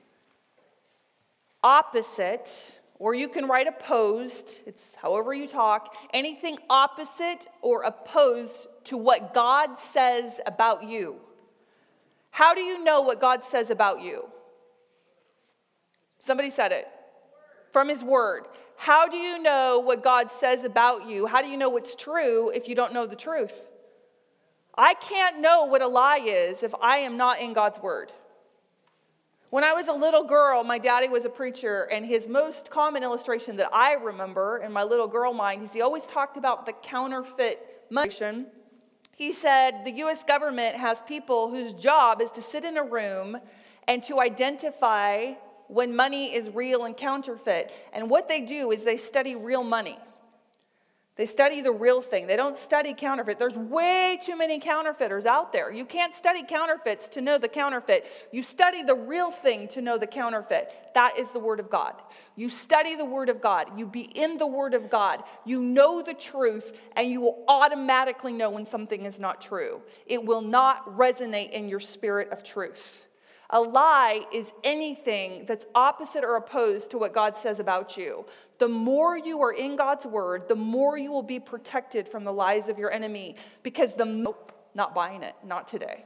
opposite, or you can write opposed, it's however you talk, anything opposite or opposed to what God says about you. How do you know what God says about you? Somebody said it. From his word. How do you know what God says about you? How do you know what's true if you don't know the truth? I can't know what a lie is if I am not in God's word. When I was a little girl, my daddy was a preacher, and his most common illustration that I remember in my little girl mind is he always talked about the counterfeit money. He said the U S government has people whose job is to sit in a room and to identify when money is real and counterfeit. And what they do is they study real money. They study the real thing. They don't study counterfeit. There's way too many counterfeiters out there. You can't study counterfeits to know the counterfeit. You study the real thing to know the counterfeit. That is the Word of God. You study the Word of God. You be in the Word of God. You know the truth, and you will automatically know when something is not true. It will not resonate in your spirit of truth. A lie is anything that's opposite or opposed to what God says about you. The more you are in God's word, the more you will be protected from the lies of your enemy, because the nope, not buying it, not today.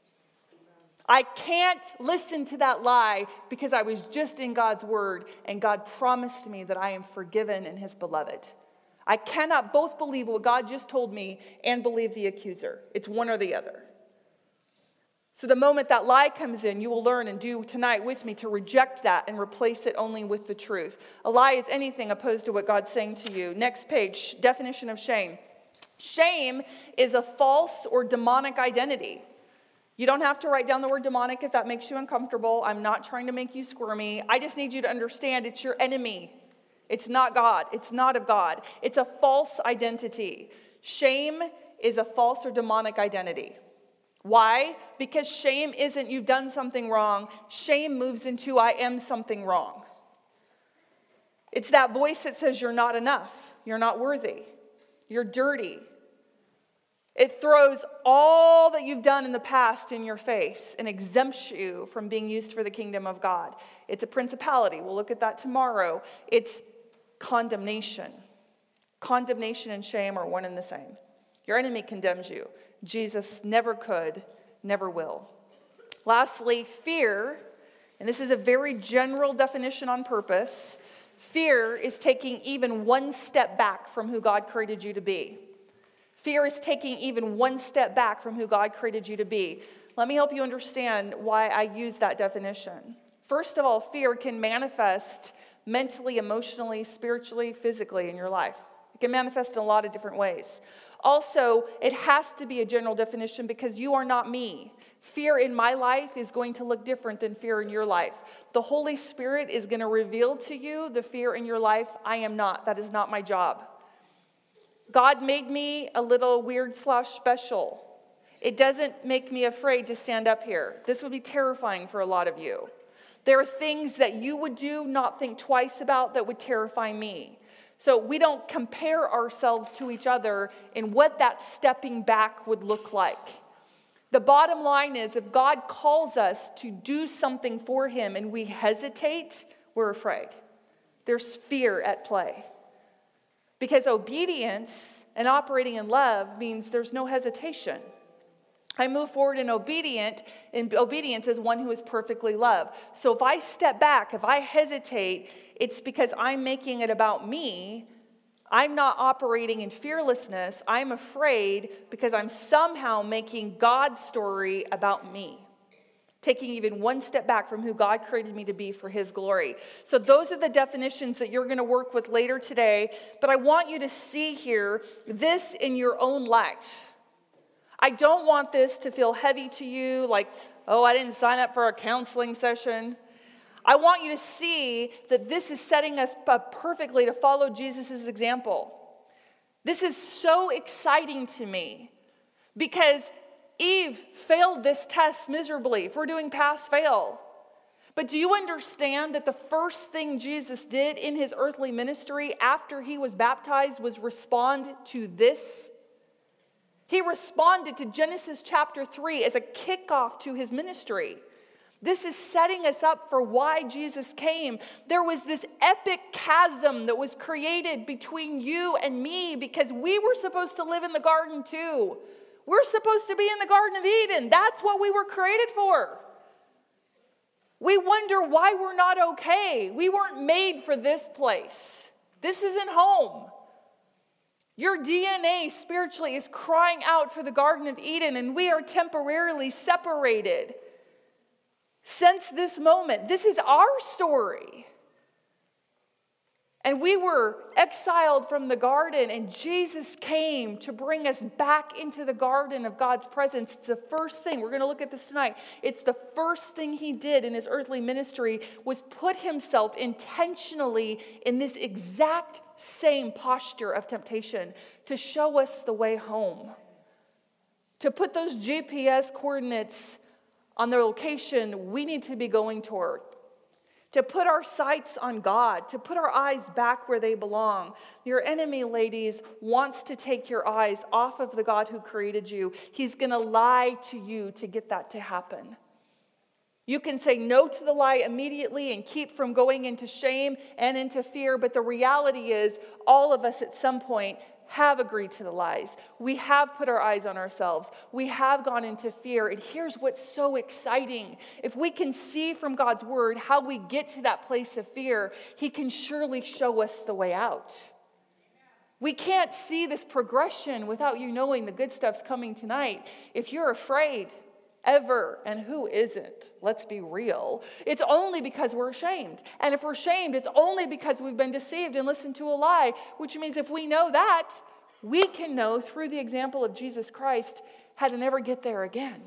I can't listen to that lie because I was just in God's word and God promised me that I am forgiven in his beloved. I cannot both believe what God just told me and believe the accuser. It's one or the other. So the moment that lie comes in, you will learn and do tonight with me to reject that and replace it only with the truth. A lie is anything opposed to what God's saying to you. Next page, definition of shame. Shame is a false or demonic identity. You don't have to write down the word demonic if that makes you uncomfortable. I'm not trying to make you squirmy. I just need you to understand it's your enemy. It's not God. It's not of God. It's a false identity. Shame is a false or demonic identity. Why? Because shame isn't you've done something wrong. Shame moves into I am something wrong. It's that voice that says you're not enough. You're not worthy. You're dirty. It throws all that you've done in the past in your face and exempts you from being used for the kingdom of God. It's a principality. We'll look at that tomorrow. It's condemnation. Condemnation and shame are one and the same. Your enemy condemns you. Jesus never could, never will. Lastly, fear, and this is a very general definition on purpose. Fear is taking even one step back from who God created you to be. Fear is taking even one step back from who God created you to be. Let me help you understand why I use that definition. First of all, fear can manifest mentally, emotionally, spiritually, physically in your life. It can manifest in a lot of different ways. Also, it has to be a general definition because you are not me. Fear in my life is going to look different than fear in your life. The Holy Spirit is going to reveal to you the fear in your life. I am not. That is not my job. God made me a little weird slash special. It doesn't make me afraid to stand up here. This would be terrifying for a lot of you. There are things that you would do, not think twice about, that would terrify me. So we don't compare ourselves to each other in what that stepping back would look like. The bottom line is, if God calls us to do something for him and we hesitate, we're afraid. There's fear at play. Because obedience and operating in love means there's no hesitation. I move forward in obedient, in obedience as one who is perfectly loved. So if I step back, if I hesitate, it's because I'm making it about me. I'm not operating in fearlessness. I'm afraid because I'm somehow making God's story about me. Taking even one step back from who God created me to be for his glory. So those are the definitions that you're going to work with later today. But I want you to see here this in your own life. I don't want this to feel heavy to you, like, oh, I didn't sign up for a counseling session. I want you to see that this is setting us up perfectly to follow Jesus' example. This is so exciting to me because Eve failed this test miserably. If we're doing pass-fail. But do you understand that the first thing Jesus did in his earthly ministry after he was baptized was respond to this? He responded to Genesis chapter three as a kickoff to his ministry. This is setting us up for why Jesus came. There was this epic chasm that was created between you and me because we were supposed to live in the garden too. We're supposed to be in the Garden of Eden. That's what we were created for. We wonder why we're not okay. We weren't made for this place. This isn't home. Your D N A spiritually is crying out for the Garden of Eden, and we are temporarily separated. Since this moment, this is our story. And we were exiled from the garden, and Jesus came to bring us back into the garden of God's presence. It's the first thing, we're going to look at this tonight. It's the first thing he did in his earthly ministry was put himself intentionally in this exact same posture of temptation to show us the way home. To put those G P S coordinates on the location we need to be going toward. To put our sights on God, to put our eyes back where they belong. Your enemy, ladies, wants to take your eyes off of the God who created you. He's going to lie to you to get that to happen. You can say no to the lie immediately and keep from going into shame and into fear, but the reality is all of us at some point have agreed to the lies. We have put our eyes on ourselves. We have gone into fear. And here's what's so exciting. If we can see from God's word how we get to that place of fear, he can surely show us the way out. We can't see this progression without you knowing the good stuff's coming tonight. If you're afraid, ever, and who isn't? Let's be real. It's only because we're ashamed. And if we're ashamed, it's only because we've been deceived and listened to a lie, which means if we know that, we can know through the example of Jesus Christ how to never get there again.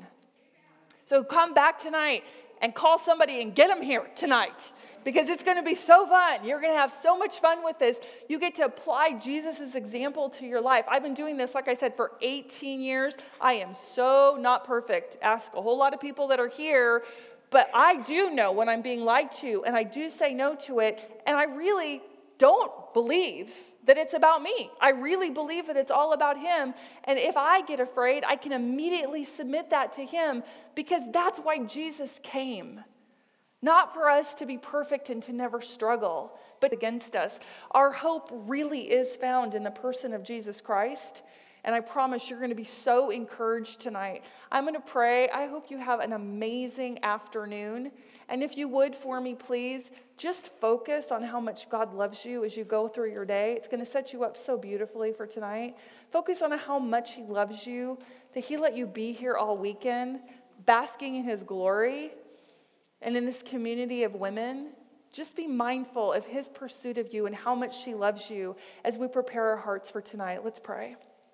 So come back tonight and call somebody and get them here tonight, because it's going to be so fun. You're going to have so much fun with this. You get to apply Jesus' example to your life. I've been doing this, like I said, for eighteen years. I am so not perfect. Ask a whole lot of people that are here. But I do know when I'm being lied to, and I do say no to it. And I really don't believe that it's about me. I really believe that it's all about him. And if I get afraid, I can immediately submit that to him, because that's why Jesus came. Not for us to be perfect and to never struggle, but against us. Our hope really is found in the person of Jesus Christ. And I promise you're going to be so encouraged tonight. I'm going to pray. I hope you have an amazing afternoon. And if you would, for me, please, just focus on how much God loves you as you go through your day. It's going to set you up so beautifully for tonight. Focus on how much he loves you, that he let you be here all weekend, basking in his glory. And in this community of women, just be mindful of his pursuit of you and how much he loves you as we prepare our hearts for tonight. Let's pray.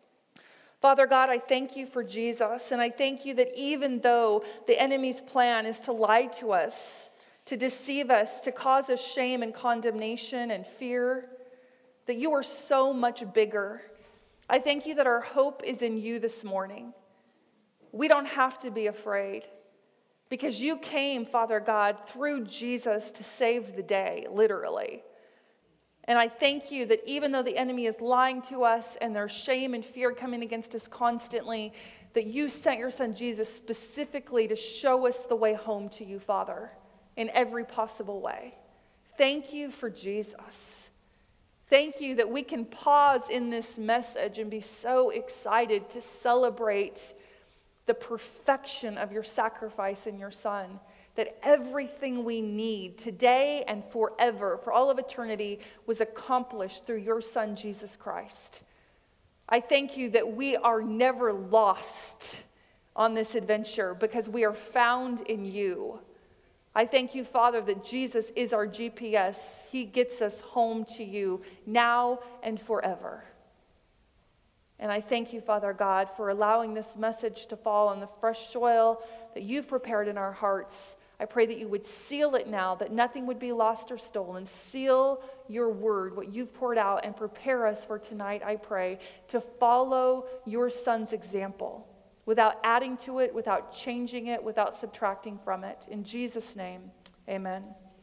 Father God, I thank you for Jesus, and I thank you that even though the enemy's plan is to lie to us, to deceive us, to cause us shame and condemnation and fear, that you are so much bigger. I thank you that our hope is in you this morning. We don't have to be afraid, because you came, Father God, through Jesus to save the day, literally. And I thank you that even though the enemy is lying to us and there's shame and fear coming against us constantly, that you sent your son Jesus specifically to show us the way home to you, Father, in every possible way. Thank you for Jesus. Thank you that we can pause in this message and be so excited to celebrate the perfection of your sacrifice in your son, that everything we need today and forever, for all of eternity, was accomplished through your son, Jesus Christ. I thank you that we are never lost on this adventure because we are found in you. I thank you, Father, that Jesus is our G P S. He gets us home to you now and forever. And I thank you, Father God, for allowing this message to fall on the fresh soil that you've prepared in our hearts. I pray that you would seal it now, that nothing would be lost or stolen. Seal your word, what you've poured out, and prepare us for tonight, I pray, to follow your son's example without adding to it, without changing it, without subtracting from it. In Jesus' name, amen.